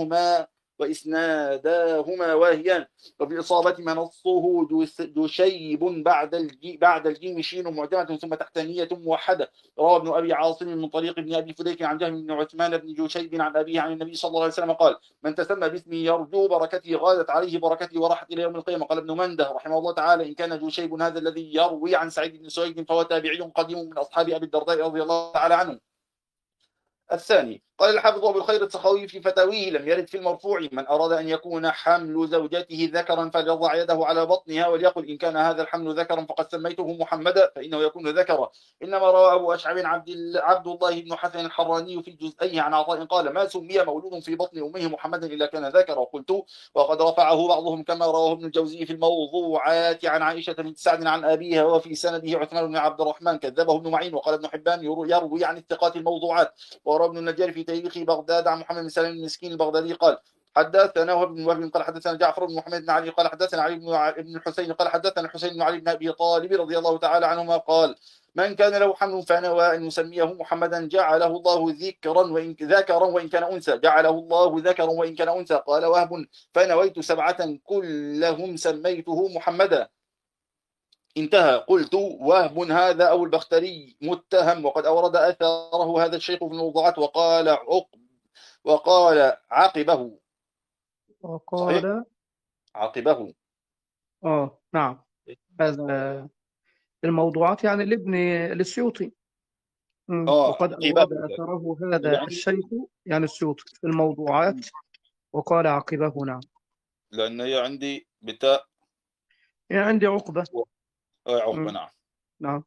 وإسناداهما واهيان. وفي إصابة ما نصه جشيب بعد الجيم شين معجمة ثم تحتانية موحدة. روى ابن أبي عاصم من طريق ابن أبي فديك عن جهم بن عثمان بن جشيب عن أبيه عن النبي صلى الله عليه وسلم قال من تسمى باسمي يرجو بركتي غادت عليه بركتي وراحت إلى يوم القيامة. قال ابن منده رحمه الله تعالى إن كان جشيب هذا الذي يروي عن سعيد بن سويد فهو تابعي قديم من أصحاب أبي الدرداء رضي الله تعالى عنه. الثاني قال الحافظ أبو الخير السخاوي في فتاويه لم يرد في المرفوع من أراد أن يكون حمل زوجته ذكرا فليضع يده على بطنها وليقل إن كان هذا الحمل ذكرا فقد سميته محمدا فإنه يكون ذكرا. إنما روى أبو أشعب عبد الله بن حسن الحراني في جزئيه عن عطاء قال ما سمي مولود في بطن أمه محمدا إلا كان ذكرا. وقلت وقد رفعه بعضهم كما رواه ابن الجوزي في الموضوعات عن عائشة بنت سعد عن أبيها وفي سنده عثمان بن عبد الرحمن كذبه ابن معين. وقال ابن حبان يروي عن الثقات الموضوعات. وروى ابن النجار في تاريخ بغداد عن محمد بن سلام المسكين البغدادي قال حدثنا وهب بن وهب قال حدثنا جعفر بن محمد بن علي قال حدثنا علي بن الحسين قال حدثنا الحسين بن علي بن ابي طالب رضي الله تعالى عنهما قال من كان له حمل فنوى ان يسميه محمدا جعله الله ذكرا وان كان انثى جعله الله ذكرا وان كان انثى. قال وهب فنويت 7 كلهم سميته محمدا انتهى. قلت وهب هذا أو البختري متهم وقد أورد أثره هذا الشيخ في الموضوعات وقال عقبه صحيح؟ وقال عقبه. نعم، هذا الموضوعات يعني لابن السيوطي. وقد عقبه، أورد أثره اللي هذا عندي، الشيخ يعني السيوطي في الموضوعات وقال عقبه. نعم. لأن هي عندي بتاء يعني عندي عقبة. عقبة. مم. نعم. نعم.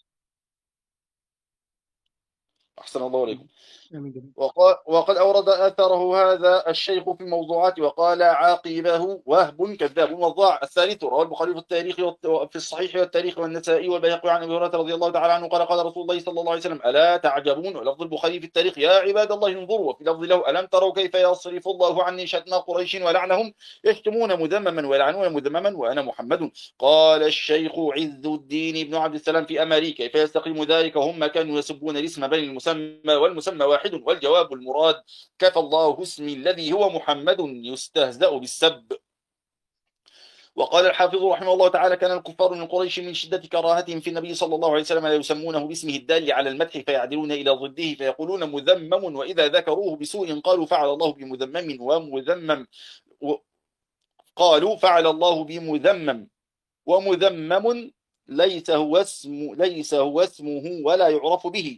أحسن الله إليكم. جميل جدا. وقد أورد أثره هذا الشيخ في الموضوعات وقال عاقبه وهب كذاب وضاع. الثالث رواه البخاري في التاريخ في الصحيح والتاريخ والنسائي والبيهقي عن أبي هريرة رضي الله تعالى عنه قال قال رسول الله صلى الله عليه وسلم ألا تعجبون. ولفظ البخاري في التاريخ يا عباد الله انظروا. وفي لفظ له ألم تروا كيف يصرف الله عني شتم قريش ولعنهم يشتمون مذمما ويلعنون مذمما وأنا محمد. قال الشيخ عز الدين بن عبد السلام في أمريكا كيف يستقيم ذلك هم كانوا يسبون الاسم بين المسمى والمسمى واحد والجواب المراد كفى الله اسمي الذي هو محمد يستهزأ بالسب. وقال الحافظ رحمه الله تعالى كان الكفار من قريش من شدة كراهتهم في النبي صلى الله عليه وسلم لا يسمونه باسمه الدال على المدح فيعدلون إلى ضده فيقولون مذمم وإذا ذكروه بسوء قالوا فعل الله بمذمم ومذمم قالوا فعل الله بمذمم ومذمم ليس هو اسمه ولا يعرف به.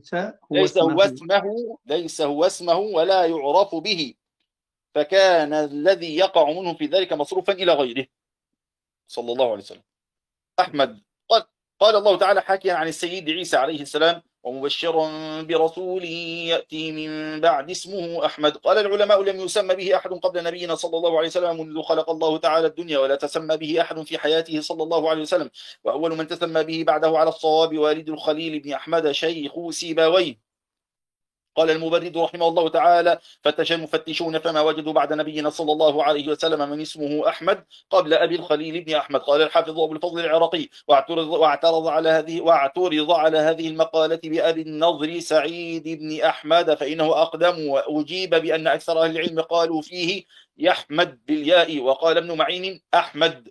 ليس هو اسمه ولا يعرف به. فكان الذي يقع منه في ذلك مصروفا إلى غيره صلى الله عليه وسلم. أحمد قال الله تعالى حاكيا عن السيد عيسى عليه السلام ومبشرا برسول يأتي من بعد اسمه أحمد. قال العلماء لم يسمى به أحد قبل نبينا صلى الله عليه وسلم منذ خلق الله تعالى الدنيا ولا تسمى به أحد في حياته صلى الله عليه وسلم. وأول من تسمى به بعده على الصواب والد الخليل بن أحمد شيخ سيباويه. قال المبرد رحمه الله تعالى فتش المفتشون فما وجدوا بعد نبينا صلى الله عليه وسلم من اسمه أحمد قبل أبي الخليل بن أحمد. قال الحافظ أبو الفضل العراقي واعترض على هذه المقالة بأبي النضر سعيد بن أحمد فإنه أقدم. وأجيب بأن أكثر أهل العلم قالوا فيه يحمد بالياء. وقال ابن معين أحمد.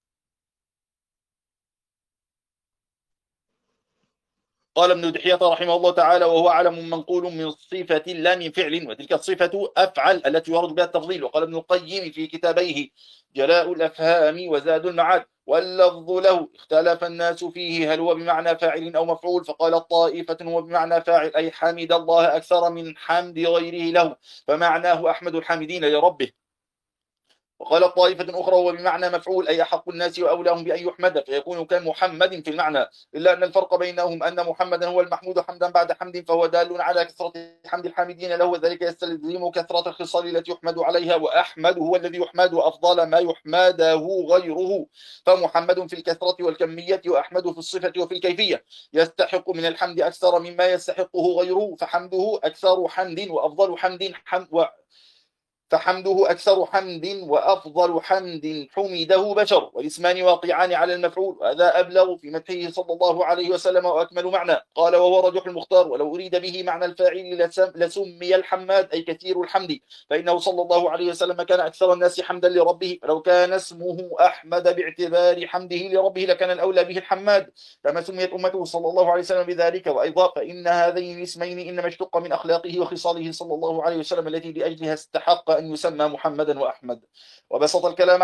قال ابن دحية رحمه الله تعالى وهو علم منقول من صفة لا من فعل وتلك الصفة أفعل التي يرد بها التفضيل. وقال ابن القيم في كتابيه جلاء الأفهام وزاد المعاد واللفظ له اختلف الناس فيه هل هو بمعنى فاعل أو مفعول. فقال الطائفة هو بمعنى فاعل أي حمد الله أكثر من حمد غيره له فمعناه أحمد الحامدين لربه. وقال طائفة أخرى هو بمعنى مفعول أي أحق الناس وأولاهم بأن يحمد فيكون كمحمد في المعنى إلا أن الفرق بينهم أن محمدا هو المحمود حمدا بعد حمد فهو دال على كثرة حمد الحامدين له وذلك يستلزم كثرة الخصال التي يحمد عليها وأحمد هو الذي يحمد وأفضل ما يحمده غيره. فمحمد في الكثرة والكمية وأحمد في الصفة وفي الكيفية يستحق من الحمد أكثر مما يستحقه غيره فحمده أكثر حمد وأفضل حمد فحمده أكثر حمد وأفضل حمد حمده بشر والاسمان واقعان على المفعول وهذا أبلغ في مدحه صلى الله عليه وسلم وأكمل معنى. قال وهو رجح المختار ولو أريد به معنى الفاعل لسمي الحماد أي كثير الحمد فإنه صلى الله عليه وسلم كان أكثر الناس حمدا لربه فلو كان اسمه أحمد باعتبار حمده لربه لكان الأولى به الحماد كما سميت أمته صلى الله عليه وسلم بذلك. وأيضا فإن هذين الاسمين إنما اشتق من أخلاقه وخصاله صلى الله عليه وسلم التي لأجلها استحق أن يسمى محمدا وأحمد. وبسط الكلام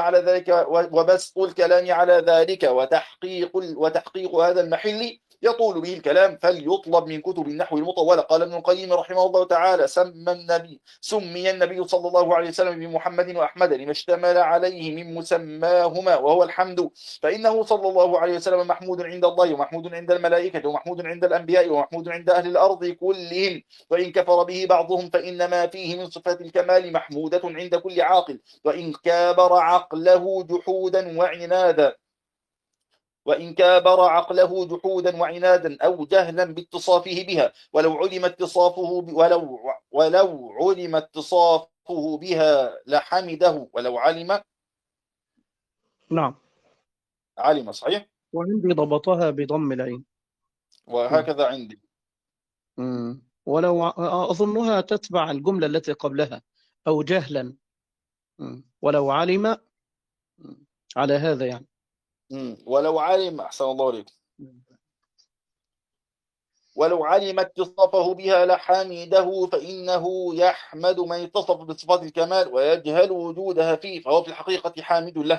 على ذلك وتحقيق هذا المحل يطول به الكلام فليطلب من كتب النحو المطولة. قال ابن القيم رحمه الله تعالى سمي النبي صلى الله عليه وسلم بمحمد وأحمد لما اشتمل عليه من مسماهما وهو الحمد فإنه صلى الله عليه وسلم محمود عند الله ومحمود عند الملائكة ومحمود عند الأنبياء ومحمود عند أهل الأرض كلهم وإن كفر به بعضهم فإنما فيه من صفات الكمال محمودة عند كل عاقل وإن كابر عقله جحودا أو جهلا باتصافه بها ولو علم اتصافه بها لحمده ولو علم صحيح. وعندي ضبطها بضم العين وهكذا عندي. ولو أظنها تتبع الجملة التي قبلها أو جهلا ولو علم على هذا يعني. ولو علم. أحسن الله عليكم. ولو علم اتصافه بها لحمده، فإنه يحمد من اتصف بصفات الكمال ويجهل وجودها فيه، فهو في الحقيقة حامد له.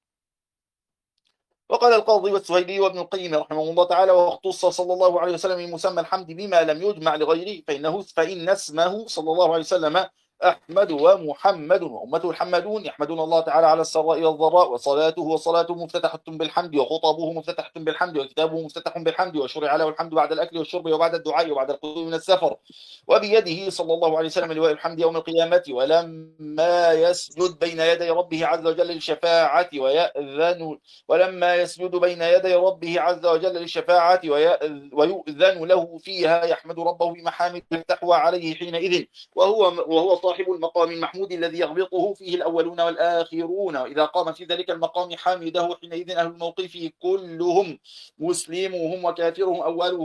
وقال القاضي والسهيلي وابن القيم رحمه الله تعالى: واختص صلى الله عليه وسلم بمسمى الحمد بما لم يجمع لغيره، فإن اسمه صلى الله عليه وسلم أحمد ومحمد، وأمته الحمدون يحمدون الله تعالى على السراء والضراء، وصلاته مفتتحة بالحمد، وخطبه مفتتحة بالحمد، وكتابه مفتتح بالحمد، وشرع له الحمد بعد الأكل والشرب وبعد الدعاء وبعد القدوم من السفر. وبيده صلى الله عليه وسلم لواء الحمد يوم القيامة، ولما يسجد بين يدي ربه عز وجل للشفاعة ولما يسجد بين يدي ربه عز وجل للشفاعة ويؤذن له فيها، يحمد ربه بمحامد تحوى عليه حينئذ، وهو صاحب المقام المحمود الذي يغبطه فيه الأولون والآخرون. وإذا قام في ذلك المقام حامده حينئذ أهل الموقف كلهم، مسلمهم وكافرهم،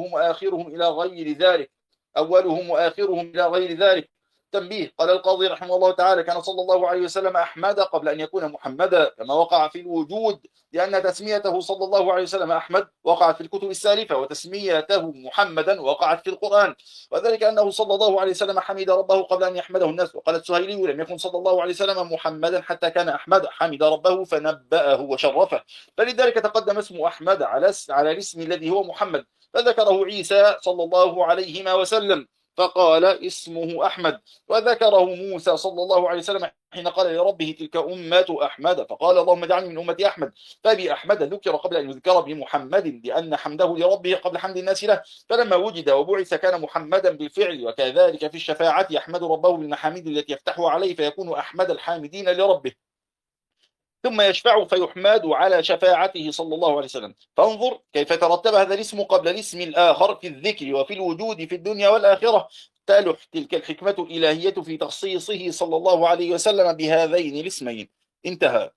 أولهم وآخرهم إلى غير ذلك. تنبيه: قال القاضي رحمه الله تعالى: كان صلى الله عليه وسلم أحمد قبل أن يكون محمدا، كما وقع في الوجود، لأن تسميته صلى الله عليه وسلم أحمد وقعت في الكتب السالفة، وتسميته محمدا وقعت في القرآن، وذلك أنه صلى الله عليه وسلم حمد ربه قبل أن يحمده الناس. وقال السهيلي: لم يكن صلى الله عليه وسلم محمدا حتى كان أحمد، حمد ربه فنبأه وشرفه، فلذلك تقدم اسم أحمد على الاسم الذي هو محمد، فذكره عيسى صلى الله عليه وسلم فقال اسمه أحمد، وذكره موسى صلى الله عليه وسلم حين قال لربه: تلك أمة أحمد، فقال: اللهم اجعلني من أمة أحمد. فبأحمد ذكر قبل أن يذكر بمحمد، لأن حمده لربه قبل حمد الناس له، فلما وجد وبعث كان محمدا بالفعل. وكذلك في الشفاعة يحمد ربه بالمحامد التي يفتحها عليه، فيكون أحمد الحامدين لربه، ثم يشفع فيحمد على شفاعته صلى الله عليه وسلم. فانظر كيف ترتب هذا الاسم قبل الاسم الآخر في الذكر وفي الوجود في الدنيا والآخرة. تلح تلك الحكمة الإلهية في تخصيصه صلى الله عليه وسلم بهذين الاسمين. انتهى.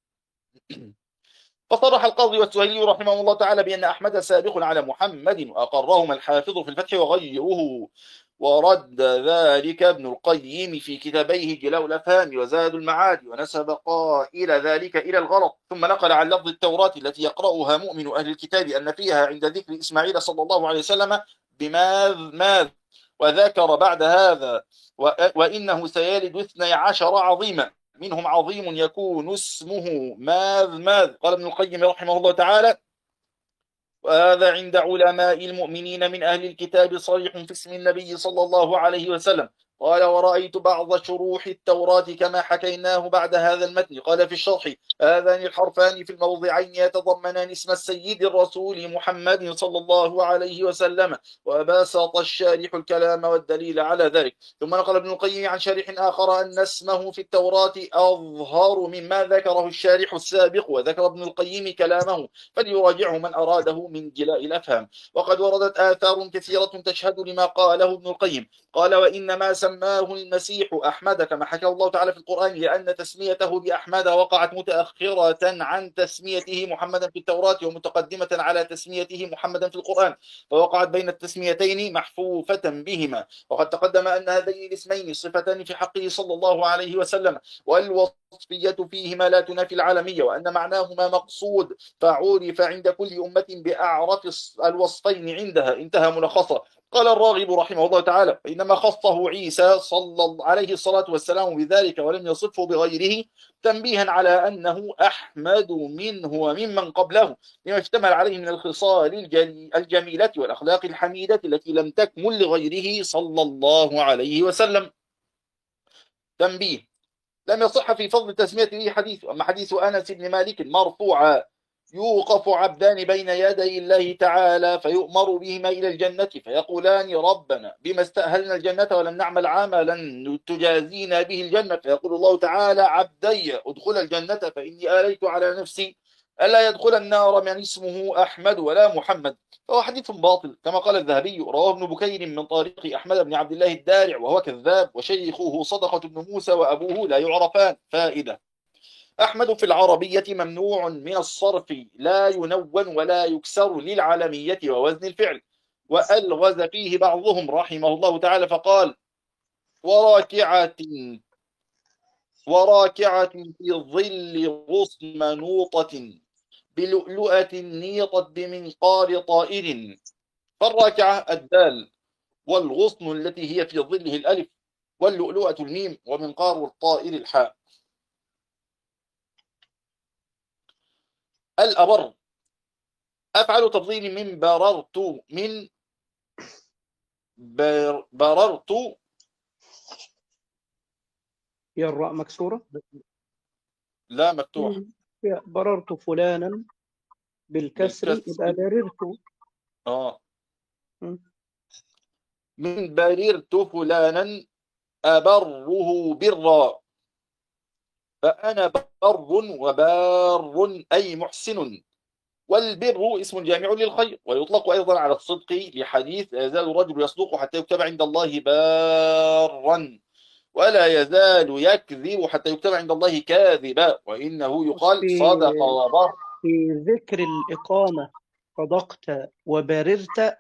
فصرح القاضي والسهيلي رحمه الله تعالى بأن أحمد سابق على محمد، وأقرهما الحافظ في الفتح وغيره، ورد ذلك ابن القيم في كتابيه جلاء الأفهام وزاد المعاد، ونسب قائل ذلك إلى الغلط، ثم نقل عن لفظ التوراة التي يقرأها مؤمن أهل الكتاب أن فيها عند ذكر إسماعيل صلى الله عليه وسلم بماذ، وذكر بعد هذا: وإنه سيلد 12 عظيما، منهم عظيم يكون اسمه ماذ. قال ابن القيم رحمه الله تعالى: وهذا عند علماء المؤمنين من أهل الكتاب صريح في اسم النبي صلى الله عليه وسلم. قال: ورأيت بعض شروح التوراة كما حكيناه بعد هذا المتن. قال في الشرح: هذان الحرفان في الموضعين يتضمنان اسم السيد الرسول محمد صلى الله عليه وسلم. وبسط الشارح الكلام والدليل على ذلك. ثم نقل ابن القيم عن شارح آخر أن اسمه في التوراة أظهر مما ذكره الشارح السابق، وذكر ابن القيم كلامه، فليراجعه من أراده من جلاء الأفهام. وقد وردت آثار كثيرة تشهد لما قاله ابن القيم. قال: وإنما سماه المسيح أحمد كما حكى الله تعالى في القرآن، لأن تسميته بأحمد وقعت متأخرة عن تسميته محمدا في التوراة، ومتقدمة على تسميته محمدا في القرآن، فوقعت بين التسميتين محفوفة بهما. وقد تقدم أن هذين الاسمين صفتان في حقه صلى الله عليه وسلم، والوصفية فيهما لا تنافي العالمية، وأن معناهما مقصود، فعرف عند كل أمة بأعرف الوصفين عندها. انتهى ملخصا. قال الراغب رحمه الله تعالى: إنما خصه عيسى صلى عليه الصلاة والسلام بذلك ولم يصفه بغيره، تنبيها على أنه أحمد منه وممن قبله، لما اشتمل عليه من الخصال الجميلة والأخلاق الحميدة التي لم تكمل لغيره صلى الله عليه وسلم. تنبيه: لم يصح في فضل تسميته حديث. أما حديث أنس بن مالك مرفوعا: يوقف عبدان بين يدي الله تعالى فيؤمر بهما إلى الجنة، فيقولان: ربنا بما استأهلنا الجنة ولم نعمل عملا تجازينا به الجنة، فيقول الله تعالى: عبدي ادخل الجنة فإني آليت على نفسي ألا يدخل النار من اسمه أحمد ولا محمد. فهو حديث باطل، كما قال الذهبي: رواه ابن بكير من طريق أحمد بن عبد الله الدارع وهو كذاب، وشيخه صدقة بن موسى وأبوه لا يعرفان. فائدة: أحمد في العربية ممنوع من الصرف، لا ينون ولا يكسر للعلمية ووزن الفعل. وألغز فيه بعضهم رحمه الله تعالى فقال: وراكعة في ظل غصن نوطة بلؤلؤة نيطت بمنقار طائر، فالراكعة الدال، والغصن التي هي في ظله الألف، واللؤلؤة الميم، ومنقار الطائر الحاء. الأبر أفعل تفضيل من بررت، من بررت. هي الراء مكسورة؟ لا، مفتوح. بررت فلانا بالكسر يبقى بالكسر. بررت. من بررت فلانا أبره برا، فأنا بر وبار أي محسن. والبر اسم جامع للخير، ويطلق أيضا على الصدق لحديث لا يزال الرجل يصدق حتى يكتب عند الله بارا، ولا يزال يكذب حتى يكتب عند الله كاذبا، وإنه يقال في صدق وبر. في ذكر الإقامة صدقت وبررت.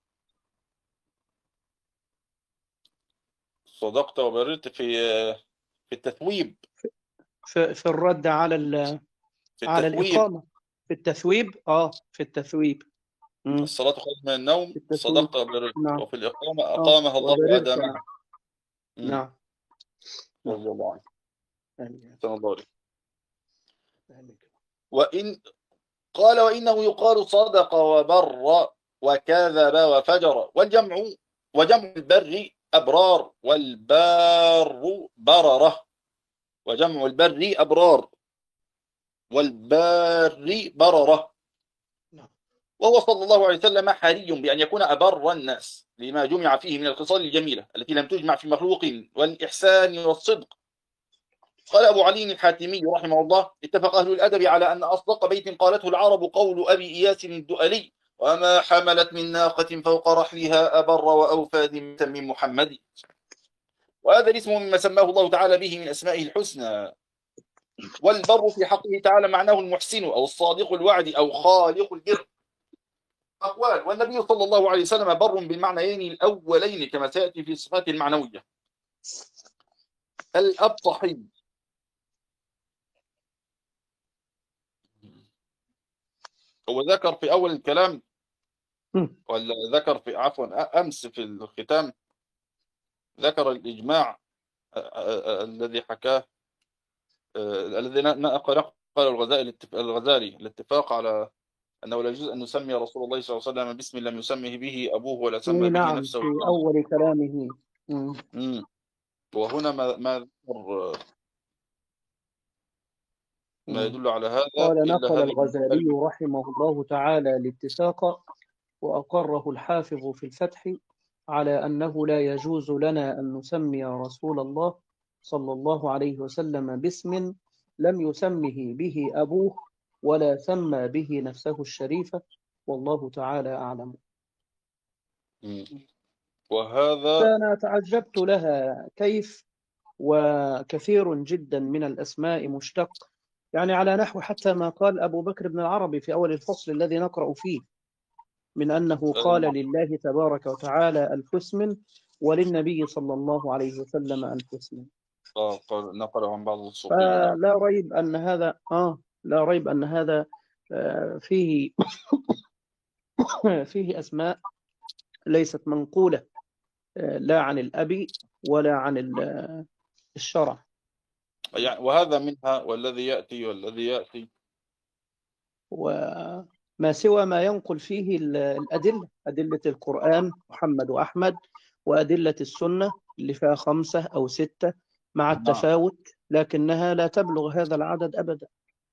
صدقت وبررت في التثويب. في الرد على في على التثويب. الإقامة. في التثويب، في التثويب. الصلاة خير من النوم في التثويب. صدقت وبررت، نعم. وفي الإقامة أقامها الله وبررت. وأدامها. نعم. رضي الله عنه. آمين. سنة الله عليه. آمين. وإن قال وإنه يقال صدق وبر وكذب وفجر، وجمع البر أبرار، والبار بررة، وجمع البر أبرار، والبار بررة. وهو صلى الله عليه وسلم حري بأن يكون أبر الناس لما جمع فيه من الخصال الجميلة التي لم تجمع في مخلوق، والإحسان والصدق. قال أبو علي الحاتمي رحمه الله: اتفق أهل الأدب على أن أصدق بيت قالته العرب قول أبي إياس الدؤلي: وما حملت من ناقة فوق رحلها أبر وأوفى ذمة من محمد. وهذا الاسم مما سماه الله تعالى به من أسمائه الحسنى. والبر في حقه تعالى معناه المحسن أو الصادق الوعد أو خالق البر. أقوال. والنبي صلى الله عليه وسلم بر بالمعنيين الأولين كما سيأتي في صفاته المعنوية. الأبطحي هو ذكر في أول الكلام، ولا ذكر في أمس في الختام، ذكر الإجماع الذي حكاه الذي نقل الغزالي الاتفاق على أنه لا يجوز أن نسمي رسول الله صلى الله عليه وسلم باسم لم يسمه به أبوه ولا سمى به نعم، نفسه. في أول كلامه. وهنا ما ذكر ما يدل على هذا قال: إلا نقل هذه الغزالي رحمه الله تعالى الاتفاق، وأقره الحافظ في الفتح على أنه لا يجوز لنا أن نسمي رسول الله صلى الله عليه وسلم باسم لم يسمه به أبوه ولا سمى به نفسه الشريفة، والله تعالى أعلم. وهذا فأنا تعجبت لها كيف، وكثير جدا من الأسماء مشتق، يعني على نحو حتى ما قال أبو بكر بن العربي في أول الفصل الذي نقرأ فيه، من أنه قال لله تبارك وتعالى ألف اسم، وللنبي صلى الله عليه وسلم ألف اسم. نقله عن بعض الصوفية. فلا ريب أن هذا لا ريب أن هذا فيه فيه أسماء ليست منقولة لا عن الأب ولا عن الشرع. يعني وهذا منها والذي يأتي وما سوى ما ينقل فيه الأدلة، أدلة القرآن محمد وأحمد، وأدلة السنة اللي فيها 5 أو 6 مع التفاوت، لكنها لا تبلغ هذا العدد أبدا.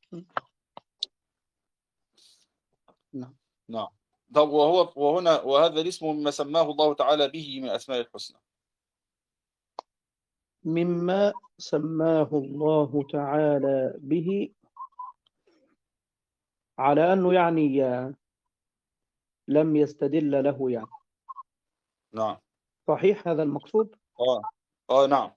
نعم. طب وهذا الاسم مما سماه الله تعالى به من أسماء الحسنى. مما سماه الله تعالى به على أنه يعني لم يستدل له يعني. نعم. صحيح هذا المقصود؟ نعم.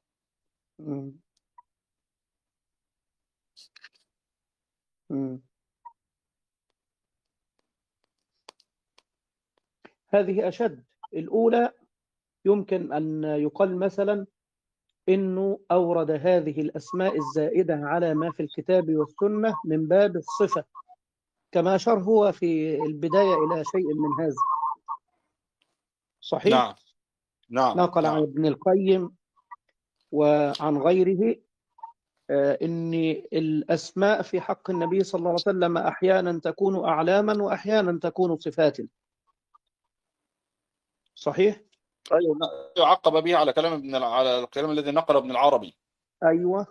هذه أشد. الأولى يمكن أن يقال مثلا إنه أورد هذه الأسماء الزائدة على ما في الكتاب والسنة من باب الصفة، كما أشار هو في البداية إلى شيء من هذا. صحيح؟ نعم نعم نقل عن نعم. ابن القيم وعن غيره إن الأسماء في حق النبي صلى الله عليه وسلم أحيانا تكون أعلاما وأحيانا تكون صفات. صحيح؟ أيوة، يعقب به على كلام على الكلام الذي نقل ابن العربي. أيوة.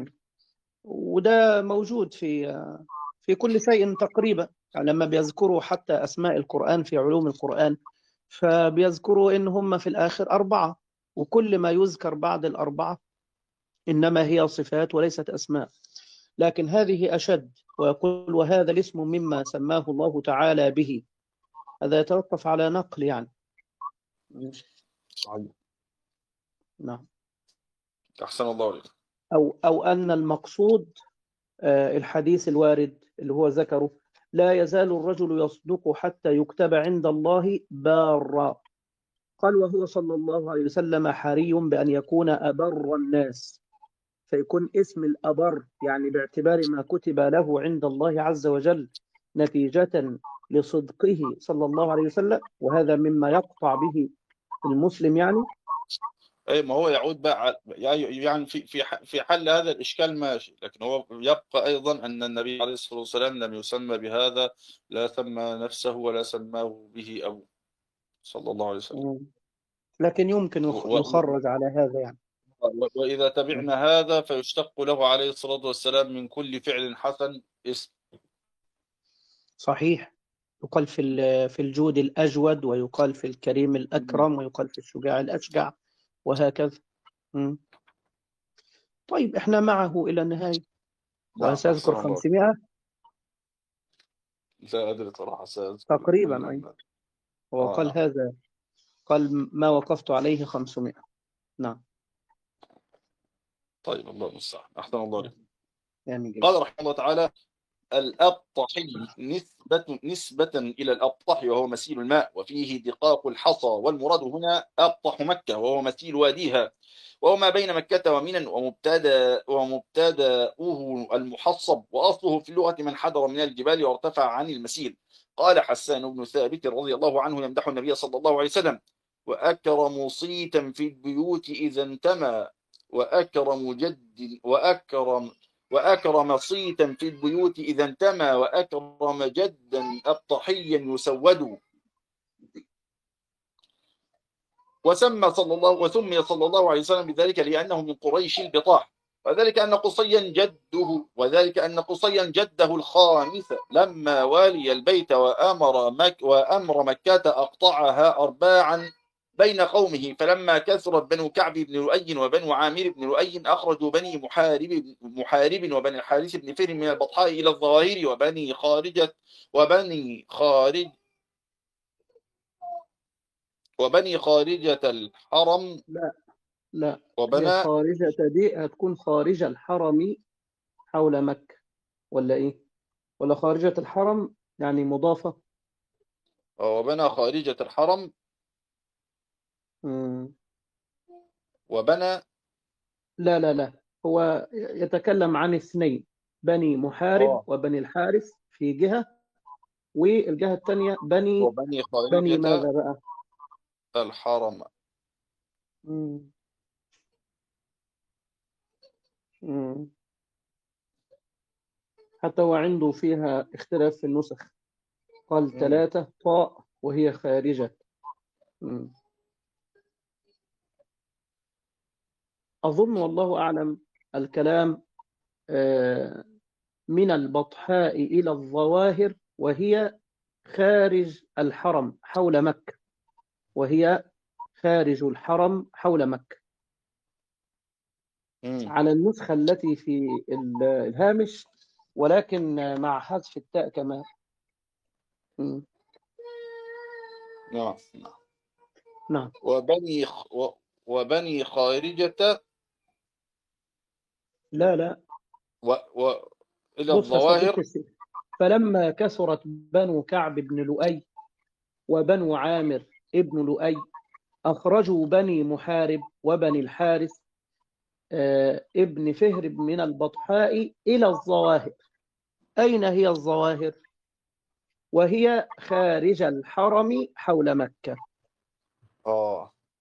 وده موجود في كل شيء تقريبا. يعني لما بيذكروا حتى أسماء القرآن في علوم القرآن، فبيذكروا إن هم في الآخر أربعة، وكل ما يذكر بعد الأربعة إنما هي صفات وليست أسماء. لكن هذه أشد، ويقول وهذا الاسم مما سماه الله تعالى به. هذا يتوقف على نقل يعني. صحيح. نعم. أحسن الله عليك. أو أن المقصود الحديث الوارد اللي هو ذكره: لا يزال الرجل يصدق حتى يكتب عند الله بارا. قال وهو صلى الله عليه وسلم حري بأن يكون أبر الناس، فيكون اسم الأبر يعني باعتبار ما كتب له عند الله عز وجل نتيجة لصدقه صلى الله عليه وسلم، وهذا مما يقطع به المسلم يعني. أي ما هو يعود بقى يعني في حل هذا الإشكال ماشي، لكن هو يبقى أيضا أن النبي عليه الصلاة والسلام لم يسمى بهذا، لا سمى نفسه ولا سماه به أبوه صلى الله عليه وسلم. لكن يمكن يخرج على هذا يعني. وإذا تبعنا هذا فيشتق له عليه الصلاة والسلام من كل فعل حسن اسم. صحيح. يقال في الجود الأجود، ويقال في الكريم الأكرم، ويقال في الشجاع الأشجع، وهكذا. طيب احنا معه إلى النهاية، نعم وسأذكر أحسن الله. 500 لا أدري صراحة سأذكر تقريبا. أي هو قال نعم. هذا، قال ما وقفت عليه 500. نعم. طيب الله المستعان. أحسن الله عليك. يعني قال رحمه الله تعالى: الأبطحي نسبة إلى الأبطح وهو مسيل الماء، وفيه دقاق الحصى، والمراد هنا أبطح مكة وهو مسيل واديها، وهو ما بين مكة ومنى، ومبتدأه المحصب، وأصله في اللغة من حدر من الجبال وارتفع عن المسيل. قال حسان بن ثابت رضي الله عنه يمدح النبي صلى الله عليه وسلم: وأكرم صيتا في البيوت إذا انتمى، وأكرم صيتا في البيوت إذا انتمى، وأكرم جدا أبطحيا يسود. وسمي صلى الله عليه وسلم بذلك لأنه من قريش البطاح، وذلك أن قصيا جده الخامس لما والي البيت وأمر مكة أقطعها أرباعا بين قومه، فلما كثرت بنو كعب بن لؤي وبنو عامر بن لؤي أخرجوا بني محارب وبني الحارث بن فهر من البطحاء إلى الظواهر، وبني خارجة الحرم. لا، هي وبنى خارجة دي هتكون خارج الحرم حول مكة، ولا إيه؟ ولا خارجة الحرم يعني مضافة؟ وبنى خارجة الحرم. وبنى لا، هو يتكلم عن اثنين: بني محارب وبني الحارث في جهة، والجهة الثانية وبني بني خارجة ماذا بقى؟ الحرم. مم. مم. حتى هو عنده فيها اختلاف في النسخ، قال 3 طاء وهي خارجة. أظن والله أعلم الكلام من البطحاء إلى الظواهر، وهي خارج الحرم حول مكة، وهي خارج الحرم حول مكة. على النسخة التي في الهامش، ولكن مع حذف التاء كمان. نعم. وبني خارجة. لا إلى بص الظواهر. فلما كثرت بنو كعب بن لؤي وبنو عامر ابن لؤي أخرجوا بني محارب وبني الحارث ابن فهر من البطحاء إلى الظواهر. أين هي الظواهر؟ وهي خارج الحرم حول مكة.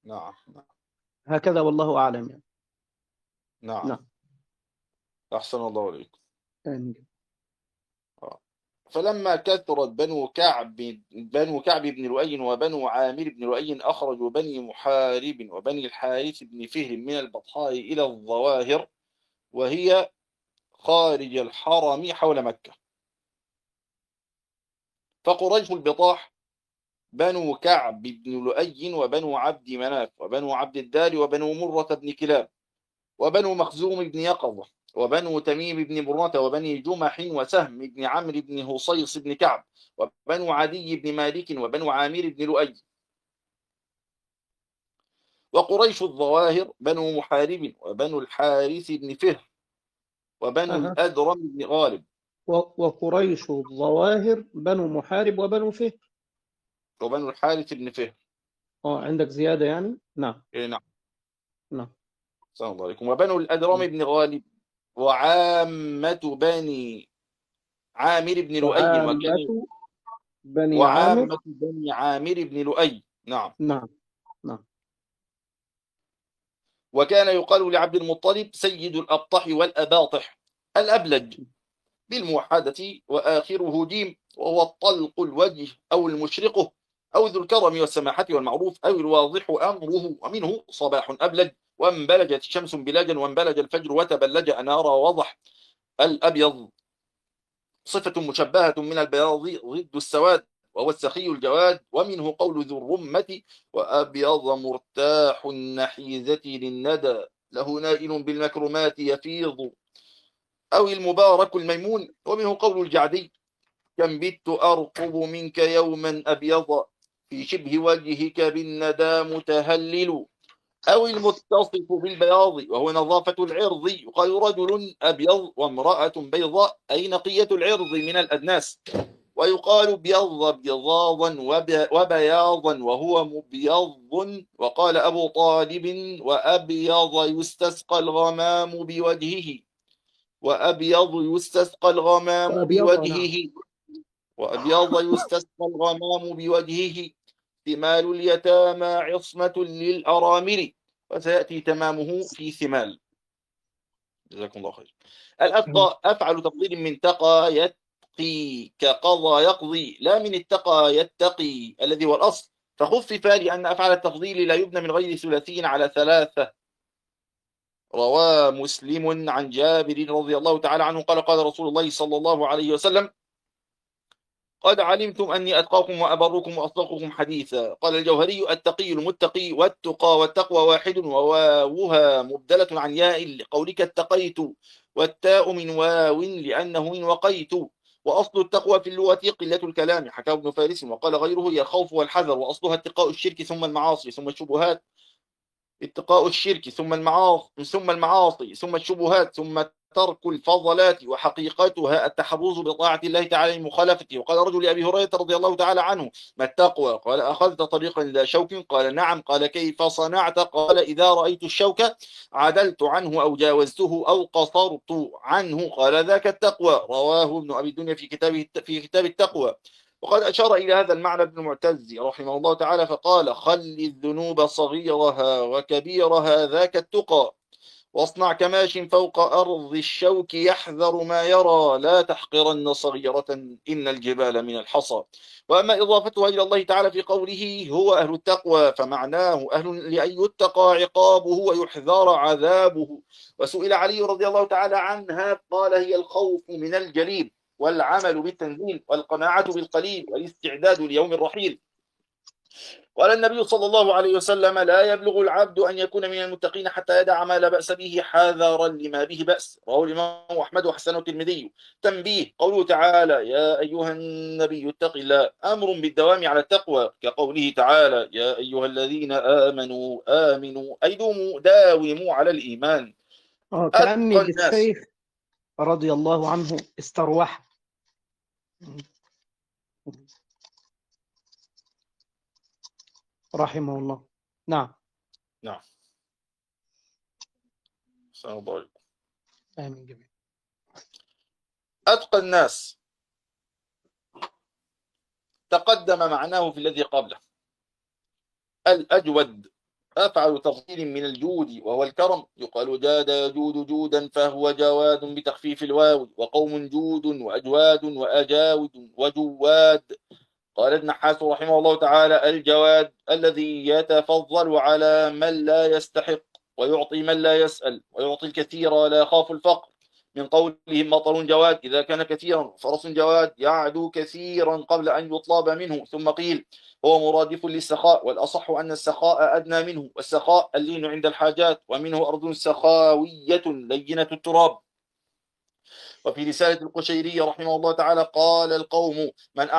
نعم. هكذا والله أعلم يعني. نعم. نعم. أحسن الله عليكم. آمين. فلما كثرت بنو كعب بن لؤي وبنو عامر بن لؤي أخرجوا بني محارب وبني الحارث بن فهر من البطحاء إلى الظواهر، وهي خارج الحرم حول مكة. فقريش البطاح بنو كعب بن لؤي وبنو عبد مناف وبنو عبد الدار وبنو مرة بن كلاب وبنو مخزوم بن يقظة وبنو تميم بن مرة وبني جمح وسهم بن عمرو بن هصيص بن كعب وبنو عدي بن مالك وبنو عامر بن لؤي. وقريش الظواهر بنو محارب وبنو الحارث بن فهر وبنو أها. الأدرم بن غالب وقريش الظواهر بنو محارب وبنو فهر. وبنو الحارث بن فهر. عندك زيادة يعني؟ نعم. إيه نعم. نعم. السلام عليكم. وبنو الأدرم بن غالب وعامة بني عامر بن لؤي وعامة بني عامر. وعامة بني عامر بن لؤي. نعم. نعم. نعم. وكان يقال لعبد المطلب سيد الأبطح والأباطح الأبلج بالموحدة وآخره جيم، وهو الطلق الوجه أو المشرقه أو ذو الكرم والسماحة والمعروف أو الواضح أمره، ومنه صباح أبلج وانبلجت الشمس بلاجا وانبلج الفجر وتبلج أنار وضح. الأبيض صفة مشبهة من البياض ضد السواد، وهو السخي الجواد، ومنه قول ذو الرمة وأبيض مرتاح النحيزة للندى له نائل بالمكرمات يفيض، أو المبارك الميمون، ومنه قول الجعدي كم بت أرقب منك يوما أبيض في شبه وجهك بالندى متهلل، أو المتصف بالبياض وهو نظافة العرض، يقال رجل أبيض وامرأة بيضاء أي نقية العرض من الأدناس، ويقال بيض بيضاضا وبياضا وهو مبيض. وقال أبو طالب وأبيض يستسقى الغمام بوجهه وأبيض يستسقى الغمام وأبيض. نعم. بوجهه وأبيض يستسقى الغمام بوجهه ثمال اليتامى عصمة للأرامل، وسيأتي تمامه في ثمال. جزاكم الله خير. الأتقى أفعل تفضيل من تقى يتقي كقضى يقضي، لا من اتقى يتقي الذي هو الأصل، فخفف لأن أفعل التفضيل لا يبنى من غير ثلاثين على ثلاثة. روى مسلم عن جابر رضي الله تعالى عنه قال قال رسول الله صلى الله عليه وسلم قد علمتم أني أتقاكم وأبركم وأصدقكم حديثا. قال الجوهري التقي المتقي والتقى والتقوى واحد، وواوها مبدلة عن ياء لقولك اتقيت، والتاء من واو لأنه من وقيت. وأصل التقوى في اللغة قلة الكلام، حكاه ابن فارس. وقال غيره هي الخوف والحذر، وأصلها اتقاء الشرك ثم المعاصي ثم الشبهات، اتقاء الشرك ثم المعاصي ثم الشبهات ثم ترك الفضلات، وحقيقتها التحرز بطاعة الله تعالى من مخالفته. وقال رجل لأبي هريرة رضي الله تعالى عنه ما التقوى؟ قال أخذت طريقا ذا شوك؟ قال نعم. قال كيف صنعت؟ قال إذا رأيت الشوك عدلت عنه أو جاوزته أو قصرت عنه، قال ذاك التقوى. رواه ابن أبي الدنيا في كتاب التقوى. وقد أشار إلى هذا المعنى ابن المعتز رحمه الله تعالى فقال خل الذنوب صغيرها وكبيرها ذاك التقى، واصنع كماش فوق أرض الشوك يحذر ما يرى، لا تحقرن صغيرة إن الجبال من الحصى. وأما إضافتها إلى الله تعالى في قوله هو أهل التقوى فمعناه أهل لأن يتقى عقابه ويحذر عذابه. وسئل علي رضي الله تعالى عنها قال هي الخوف من الجليل والعمل بالتنزيل والقناعة بالقليل والاستعداد ليوم الرحيل. قال النبي صلى الله عليه وسلم لا يبلغ العبد أن يكون من المتقين حتى يدع ما لا بأس به حذرا لما به بأس. رواه الإمام أحمد وحسنه الترمذي. تنبيه قوله تعالى يا أيها النبي اتق الله أمر بالدوام على التقوى، كقوله تعالى يا أيها الذين آمنوا آمنوا أي داوموا على الإيمان. كأني أتقى الناس. بالشيخ رضي الله عنه استروح رحمه الله. نعم. نعم. السلام عليكم. آمين جميعا. أتقى الناس تقدم معناه في الذي قبله. الأجود أفعل تفضيل من الجود وهو الكرم، يقال جاد يجود جودا فهو جواد بتخفيف الواو، وقوم جود وأجواد وأجاود وجواد. قال النحاس رحمه الله تعالى: الجواد الذي يتفضل على من لا يستحق، ويعطي من لا يسأل، ويعطي الكثير ولا يخاف الفقر، من قولهم مطر جواد إذا كان كثيرا، فرس جواد يعدو كثيرا قبل أن يطلب منه. ثم قيل هو مرادف للسخاء، والأصح أن السخاء أدنى منه، والسخاء اللين عند الحاجات، ومنه أرض سخاوية لينة التراب. وفي رسالة القشيري رحمه الله تعالى قال القوم: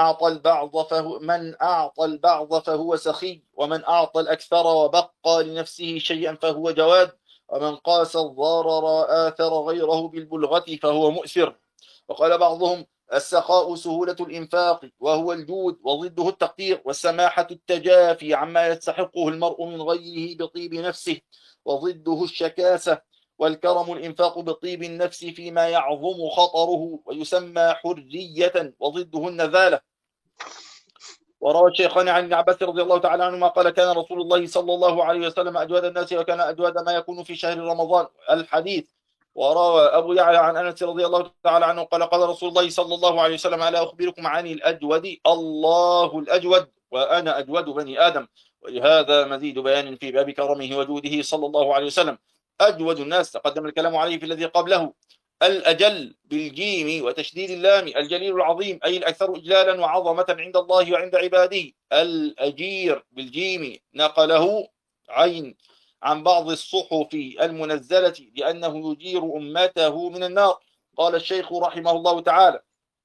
من أعطى البعض فهو سخي، ومن أعطى الأكثر وبقى لنفسه شيئا فهو جواد، ومن قاس الضرر آثر غيره بالبلغة فهو مؤثر. وقال بعضهم: السخاء سهولة الإنفاق وهو الجود، وضده التقدير، والسماحة التجافي عما يستحقه المرء من غيره بطيب نفسه، وضده الشكاسة، والكرم الإنفاق بطيب النفس فيما يعظم خطره ويسمى حرية، وضده النذالة. وروى الشيخان عن ابن عباس رضي الله تعالى عنهما قال: كان رسول الله صلى الله عليه وسلم أجواد الناس، وكان أجواد ما يكون في شهر رمضان، الحديث. وروى أبو يعلى عن أنس رضي الله تعالى عنه قال: قال رسول الله صلى الله عليه وسلم: ألا أخبركم عن الأجود؟ الله الأجود وأنا أجود بني آدم. ولهذا مزيد بيان في باب كرمه وجوده صلى الله عليه وسلم. أجود الناس تقدم الكلام عليه في الذي قبله. الأجل بالجيم وتشديد اللام، الجليل العظيم أي الأكثر إجلالا وعظمة عند الله وعند عباده. الأجير بالجيم نقله عين عن بعض الصحف المنزلة لأنه يجير أمته من النار. قال الشيخ رحمه الله تعالى: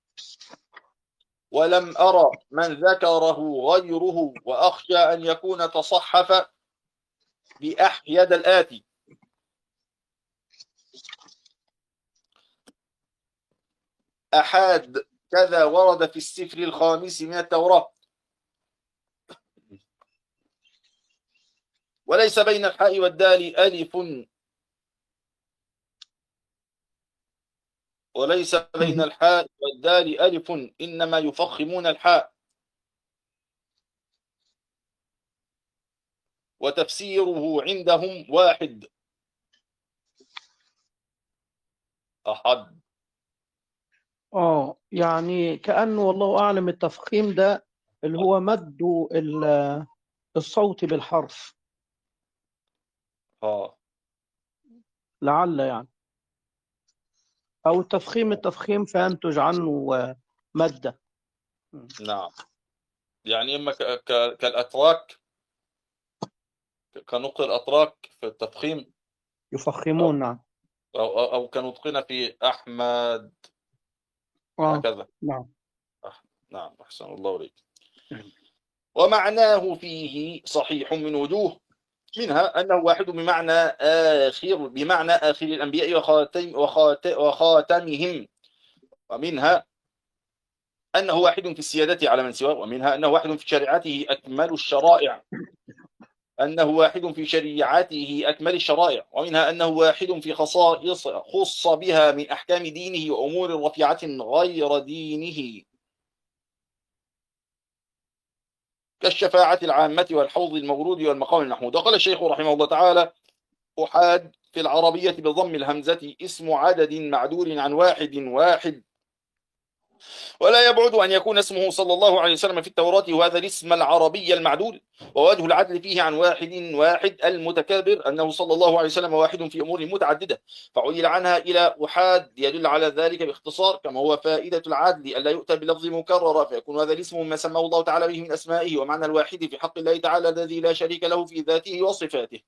ولم أرى من ذكره غيره، وأخشى أن يكون تصحف بأحيد الآتي: أحاد كذا ورد في السفر الخامس من التوراة. وليس بين الحاء والدال ألف، وليس بين الحاء والدال ألف، إنما يفخمون الحاء. وتفسيره عندهم واحد: أحد. يعني كأنه والله أعلم التفخيم ده اللي هو مد الصوت بالحرف، لعل يعني، أو التفخيم فينتج عنه مادة. نعم، يعني إما كالأتراك، كنطق الأتراك في التفخيم يفخمون. نعم. أو كنطقنا في أحمد، هكذا. نعم. نعم، أحسن الله إليك. ومعناه فيه صحيح من وجوه، منها أنه واحد بمعنى آخر الأنبياء وخاتمهم، ومنها أنه واحد في السيادة على من سواه، ومنها أنه واحد في شريعته أكمل الشرائع، ومنها أنه واحد في خصائص خص بها من أحكام دينه وأمور رفيعة غير دينه، كالشفاعة العامة والحوض المورود والمقام المحمود. وقال الشيخ رحمه الله تعالى: أحاد في العربية بضم الهمزة اسم عدد معدول عن واحد، ولا يبعد أن يكون اسمه صلى الله عليه وسلم في التوراة وهذا الاسم العربي المعدول. ووجه العدل فيه عن واحد المتكابر أنه صلى الله عليه وسلم واحد في أمور متعددة، فعدل عنها إلى أحاد يدل على ذلك باختصار، كما هو فائدة العدل ألا يؤتى بلفظ مكرر، فيكون هذا الاسم مما سماه الله تعالى به من أسمائه، ومعنى الواحد في حق الله تعالى الذي لا شريك له في ذاته وصفاته.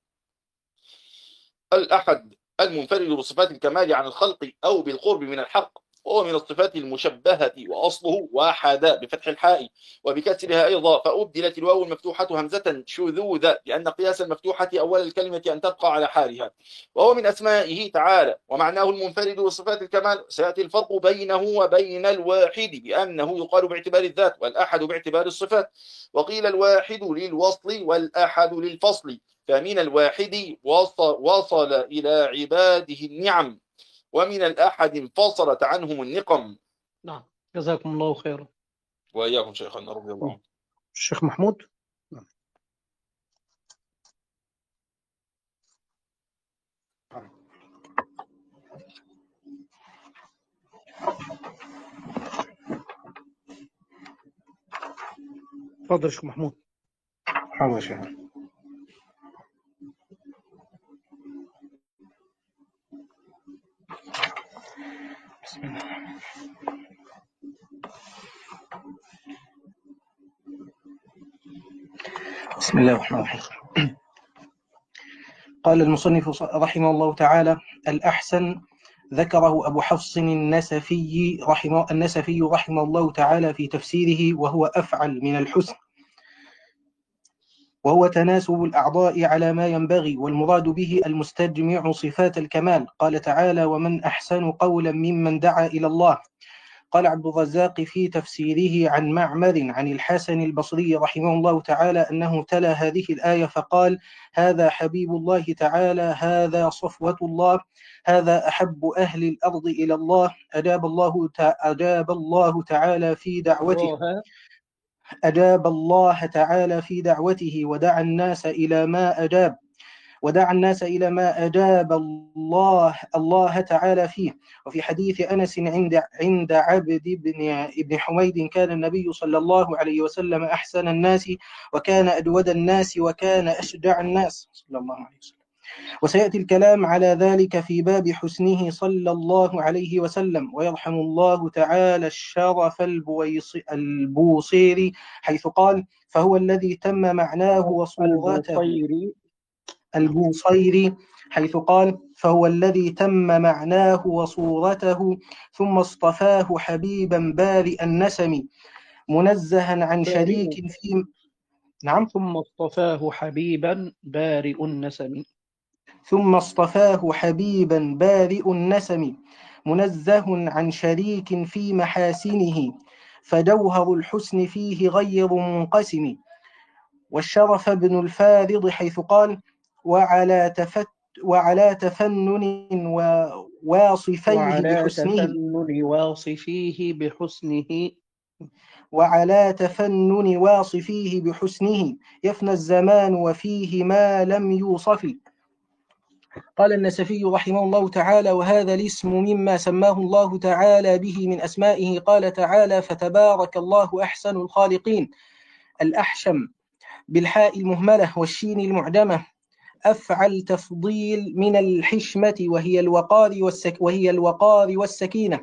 الأحد المنفرد بصفات الكمال عن الخلق أو بالقرب من الحق، وهو من الصفات المشبهة، وأصله واحد بفتح الحاء وبكسرها أيضا، فأبدلت الواو المفتوحة همزة شذوذا لأن قياس المفتوحة أول الكلمة أن تبقى على حالها، وهو من أسمائه تعالى، ومعناه المنفرد بصفات الكمال. سيأتي الفرق بينه وبين الواحد بأنه يقال باعتبار الذات، والأحد باعتبار الصفات. وقيل الواحد للوصل والأحد للفصل، فمن الواحد وصل إلى عباده النعم، ومن الأحد انفصلت عنهم النقم. نعم، جزاكم الله خيرا. وإياكم شيخنا رضي الله عنه. الشيخ محمود. تفضل يا شيخ محمود. حاضر يا شيخ. بسم الله. بسم الله الرحمن الرحيم. قال المصنف رحمه الله تعالى: الأحسن ذكره أبو حفص النسفي رحمه الله تعالى في تفسيره، وهو أفعل من الحسن، وهو تناسب الأعضاء على ما ينبغي، والمراد به المستجمع صفات الكمال. قال تعالى: ومن أحسن قولا ممن دعا إلى الله. قال عبد الرزاق في تفسيره عن معمر عن الحسن البصري رحمه الله تعالى أنه تلا هذه الآية فقال: هذا حبيب الله تعالى، هذا صفوة الله، هذا أحب أهل الأرض إلى الله. أجاب الله تعالى في دعوته أجاب الله تعالى في دعوته ودعا الناس إلى ما أجاب الله تعالى فيه. وفي حديث أنس عند عبد بن حميد: كان النبي صلى الله عليه وسلم أحسن الناس، وكان أجود الناس، وكان أشجع الناس صلى الله عليه وسلم. وسيأتي الكلام على ذلك في باب حسنه صلى الله عليه وسلم. ويرحم الله تعالى الشرف البوصيري حيث قال: فهو الذي تم معناه وصورته. البوصيري حيث قال: فهو الذي تم معناه وصورته، ثم اصطفاه حبيبا بارئ النسم، منزها عن شريك في ثم اصطفاه حبيبا بارئ النسم. ثم اصطفاه حبيبا بارئ النسم، منزه عن شريك في محاسنه، فجوهر الحسن فيه غير منقسم. والشرف ابن الفارض حيث قال: وعلى تفنن واصفيه بحسنه يفنى الزمان وفيه ما لم يوصف. قال النسفي رحمه الله تعالى: وهذا الاسم مما سماه الله تعالى به من أسمائه. قال تعالى: فتبارك الله أحسن الخالقين. الأحشم بالحاء المهملة والشين المعجمة، أفعل تفضيل من الحشمة وهي الوقار والسكينة،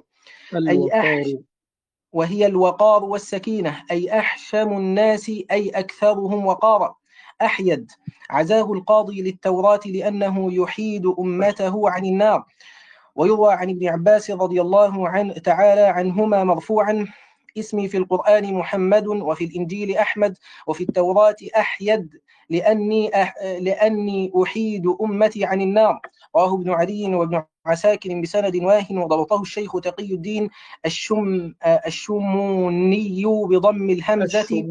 أي أحشم الناس، أي أكثرهم وقارا. أحيد عزاه القاضي للتوراة لأنه يحيد أمته عن النار. ويروى عن ابن عباس رضي الله تعالى عنهما مرفوعا: اسمي في القرآن محمد، وفي الإنجيل أحمد، وفي التوراة أحيد، لأني أحيد أمتي عن النار. رواه ابن عدي وابن عساكر بسند واهن، وضبطه الشيخ تقي الدين الشموني بضم الهمزة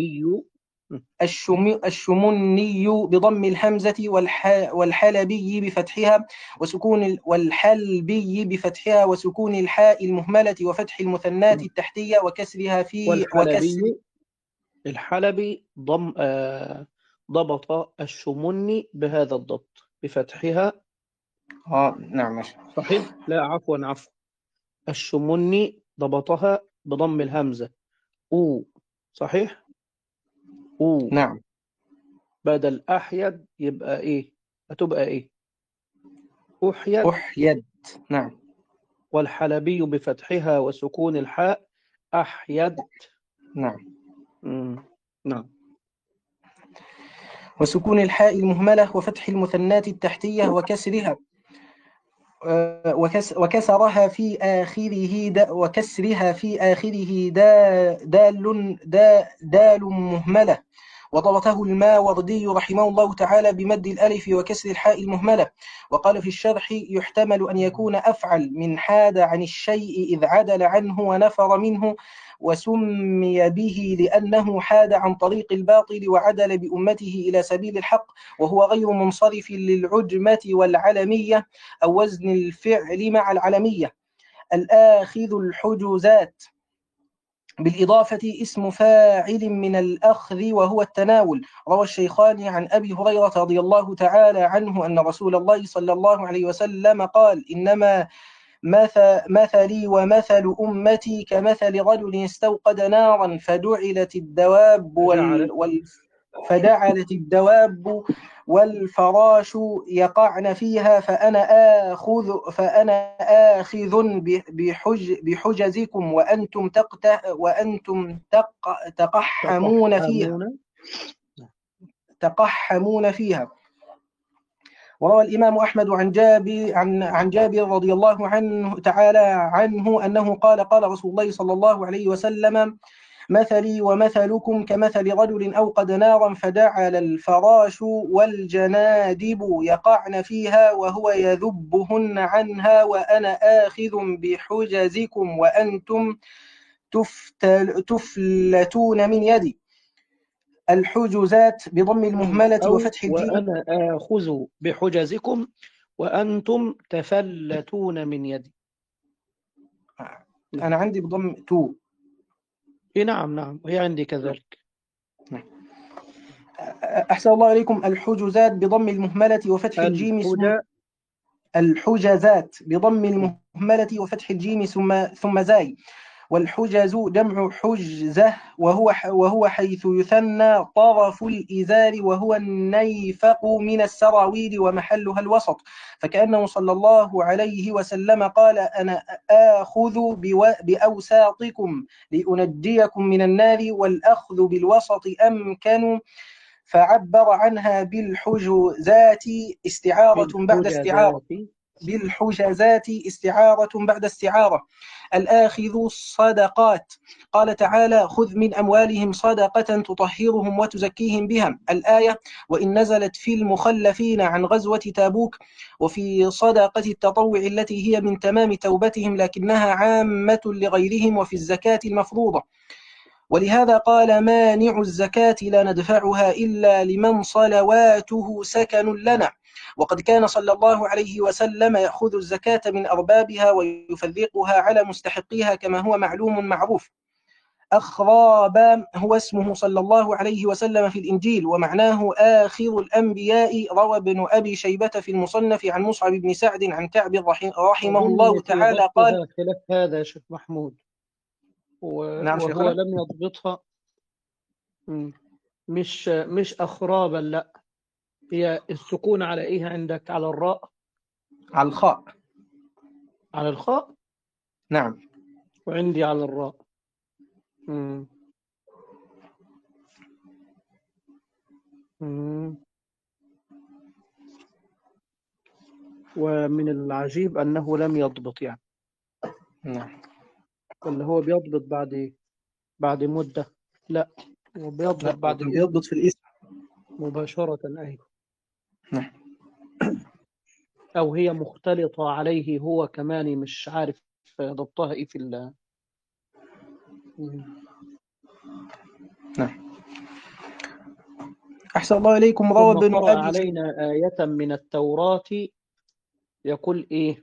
الشموني بضم الهمزة، والحلبي بفتحها وسكون الحاء المهملة وفتح المثنات التحتية وكسرها في الحلبي ضبط الشموني بهذا الضبط بفتحها. نعم صحيح. لا عفوا الشموني ضبطها بضم الهمزة صحيح. نعم. بدل أحيد يبقى إيه؟ هتبقى إيه؟ أحيد. نعم. والحلبي بفتحها وسكون الحاء أحيد. نعم. نعم. وسكون الحاء المهملة وفتح المثنات التحتية وكسرها في آخره دال مهملة. وضبطه الماوردي رحمه الله تعالى بمد الألف وكسر الحاء المهملة. وقال في الشرح: يحتمل أن يكون أفعل من حاد عن الشيء إذ عدل عنه ونفر منه، وسمي به لأنه حاد عن طريق الباطل وعدل بأمته إلى سبيل الحق، وهو غير منصرف للعجمة والعلمية أو وزن الفعل مع العلمية. الآخذ الحجوزات بالإضافة اسم فاعل من الأخذ وهو التناول. روى الشيخان عن أبي هريرة رضي الله تعالى عنه أن رسول الله صلى الله عليه وسلم قال: إنما مثلي ومثل أمتي كمثل رجل استوقد نارا فدعلت الدواب والفراش يقعن فيها فأنا آخذ بحجزكم وأنتم تقحمون فيها. وروى الإمام أحمد عن جابر رضي الله عنه أنه قال رسول الله صلى الله عليه وسلم: مثلي ومثلكم كمثل رجل أوقد نارا فدعل الفراش والجنادب يقعن فيها وهو يذبهن عنها وأنا آخذ بحجزكم وأنتم تفلتون من يدي. الحجزات بضم المهملة وفتح الجيم. وأنا آخذ بحجزكم وأنتم تفلتون من يدي. أنا عندي بضم تو. نعم وهي عندي كذلك. أحسن الله عليكم. الحجزات بضم المهملة وفتح الجيم الحجزات بضم المهملة وفتح الجيم ثم زاي. والحجز جمع حجزة وهو حيث يثنى طرف الإزار وهو النيفق من السراويل ومحلها الوسط، فكأنه صلى الله عليه وسلم قال: أنا آخذ بأوساطكم لأنجيكم من النار، والأخذ بالوسط أمكن. فعبر عنها بالحجزات استعارة بعد استعارة. الآخذ الصدقات. قال تعالى: خذ من أموالهم صدقة تطهرهم وتزكيهم بها. الآية وإن نزلت في المخلفين عن غزوة تابوك وفي صدقة التطوع التي هي من تمام توبتهم لكنها عامة لغيرهم وفي الزكاة المفروضة. ولهذا قال: مانع الزكاة لا ندفعها إلا لمن صلواته سكن لنا. وقد كان صلى الله عليه وسلم يأخذ الزكاة من أربابها ويفرقها على مستحقيها كما هو معلوم معروف. أخراب هو اسمه صلى الله عليه وسلم في الإنجيل ومعناه آخر الأنبياء. روى ابن أبي شيبة في المصنف عن مصعب بن سعد عن كعب رحمه الله تعالى قال: خلاف هذا يا شيخ محمود، نعم وهو لم يضبطها. مش أخرابا، لا، هي السكون على إيه عندك؟ على الراء؟ على الخاء. على الخاء؟ نعم. وعندي على الراء. ومن العجيب أنه لم يضبط يعني. نعم. ولا هو بيضبط بعد مدة؟ لا، هو بيضبط بعد بيضبط في الاسم مباشرة. أيوه. نعم. أو هي مختلطة عليه هو كمان، مش عارف ضبطها إيه في نعم. أحسن الله إليكم. روى ابن أبي علينا آية من التوراة يقول إيه؟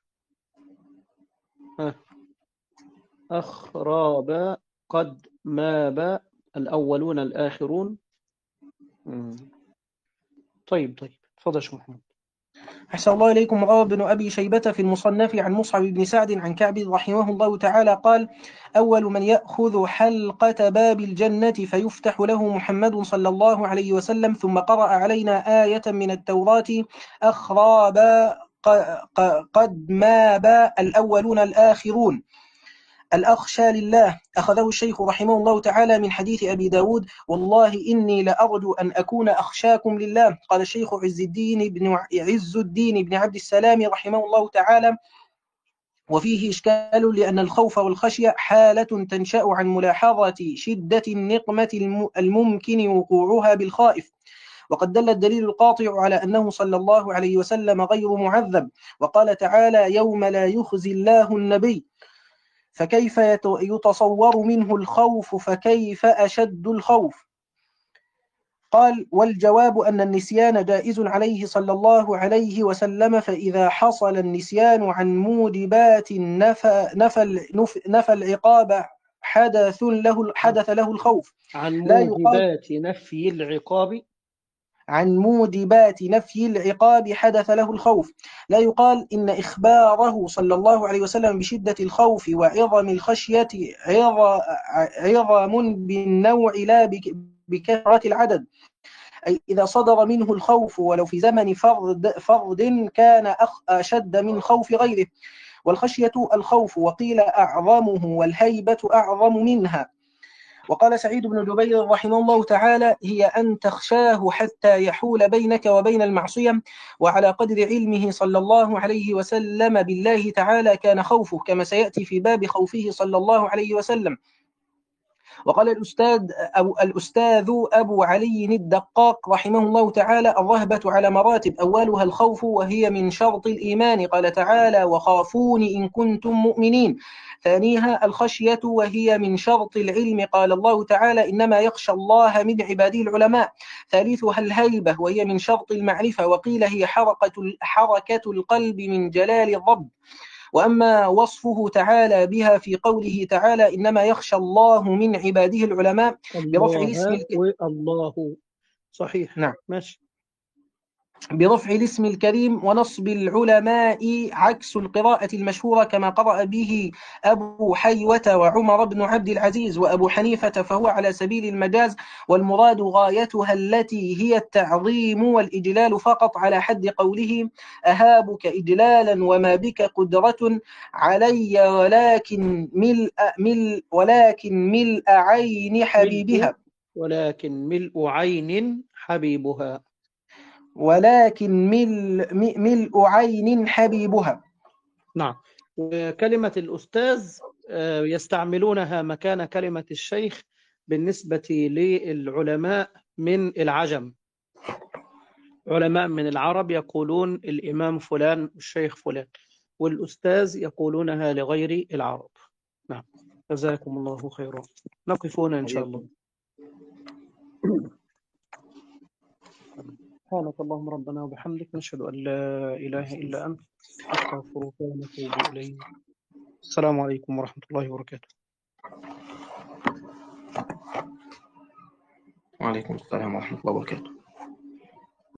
أخراب قد ماب الأولون الآخرون. طيب تفضل شو محمود. أحسن الله إليكم. روى ابن أبي شيبة في المصنف عن مصعب بن سعد عن كعب رحمه الله تعالى قال: أول من يأخذ حلقة باب الجنة فيفتح له محمد صلى الله عليه وسلم. ثم قرأ علينا آية من التوراة: أخراب قد ماب الأولون الآخرون. الأخشى لله أخذه الشيخ رحمه الله تعالى من حديث أبي داود: والله إني لأرجو أن أكون أخشاكم لله. قال الشيخ عز الدين بن عبد السلام رحمه الله تعالى: وفيه إشكال، لأن الخوف والخشية حالة تنشأ عن ملاحظة شدة النقمة الممكن وقوعها بالخائف، وقد دل الدليل القاطع على أنه صلى الله عليه وسلم غير معذب. وقال تعالى: يوم لا يخزي الله النبي، فكيف يتصور منه الخوف، فكيف أشد الخوف؟ قال: والجواب أن النسيان جائز عليه صلى الله عليه وسلم، فإذا حصل النسيان عن موجبات نفى العقاب حدث له الخوف. عن موجبات نفي العقاب عن موجبات نفي العقاب حدث له الخوف. لا يقال إن إخباره صلى الله عليه وسلم بشدة الخوف وعظم الخشية عظم بالنوع لا بكثرة العدد، أي إذا صدر منه الخوف ولو في زمن فرد كان أشد من خوف غيره. والخشية الخوف، وقيل أعظمه، والهيبة أعظم منها. وقال سعيد بن جبير رحمه الله تعالى: هي أن تخشاه حتى يحول بينك وبين المعصية. وعلى قدر علمه صلى الله عليه وسلم بالله تعالى كان خوفه، كما سيأتي في باب خوفه صلى الله عليه وسلم. وقال الأستاذ أبو علي الدقاق رحمه الله تعالى: الرهبة على مراتب، أولها الخوف وهي من شرط الإيمان، قال تعالى: وخافوني إن كنتم مؤمنين. ثانيها الخشية وهي من شرط العلم، قال الله تعالى: إنما يخشى الله من عباده العلماء. ثالثها الهيبة وهي من شرط المعرفة، وقيل هي حركة القلب من جلال الرب. وأما وصفه تعالى بها في قوله تعالى: إنما يخشى الله من عباده العلماء، برفع الاسم الله صحيح. نعم، ماشي. برفع الاسم الكريم ونصب العلماء عكس القراءة المشهورة، كما قرأ به أبو حيوة وعمر بن عبد العزيز وأبو حنيفة، فهو على سبيل المجاز، والمراد غايتها التي هي التعظيم والإجلال فقط، على حد قوله: أهابك إجلالا وما بك قدرة علي ولكن ملء عين حبيبها. ولكن ملء عين حبيبها. ولكن ملء عين حبيبها. نعم. وكلمة الأستاذ يستعملونها مكان كلمة الشيخ بالنسبة للعلماء من العجم. علماء من العرب يقولون الإمام فلان والشيخ فلان، والأستاذ يقولونها لغير العرب. نعم، جزاكم الله خيرا. نقف هنا إن شاء الله. سبحانك اللهم ربنا وبحمدك، نشهد أن لا إله إلا أنت، نستغفرك ونتوب إليك. السلام عليكم ورحمة الله وبركاته. وعليكم السلام ورحمة الله وبركاته.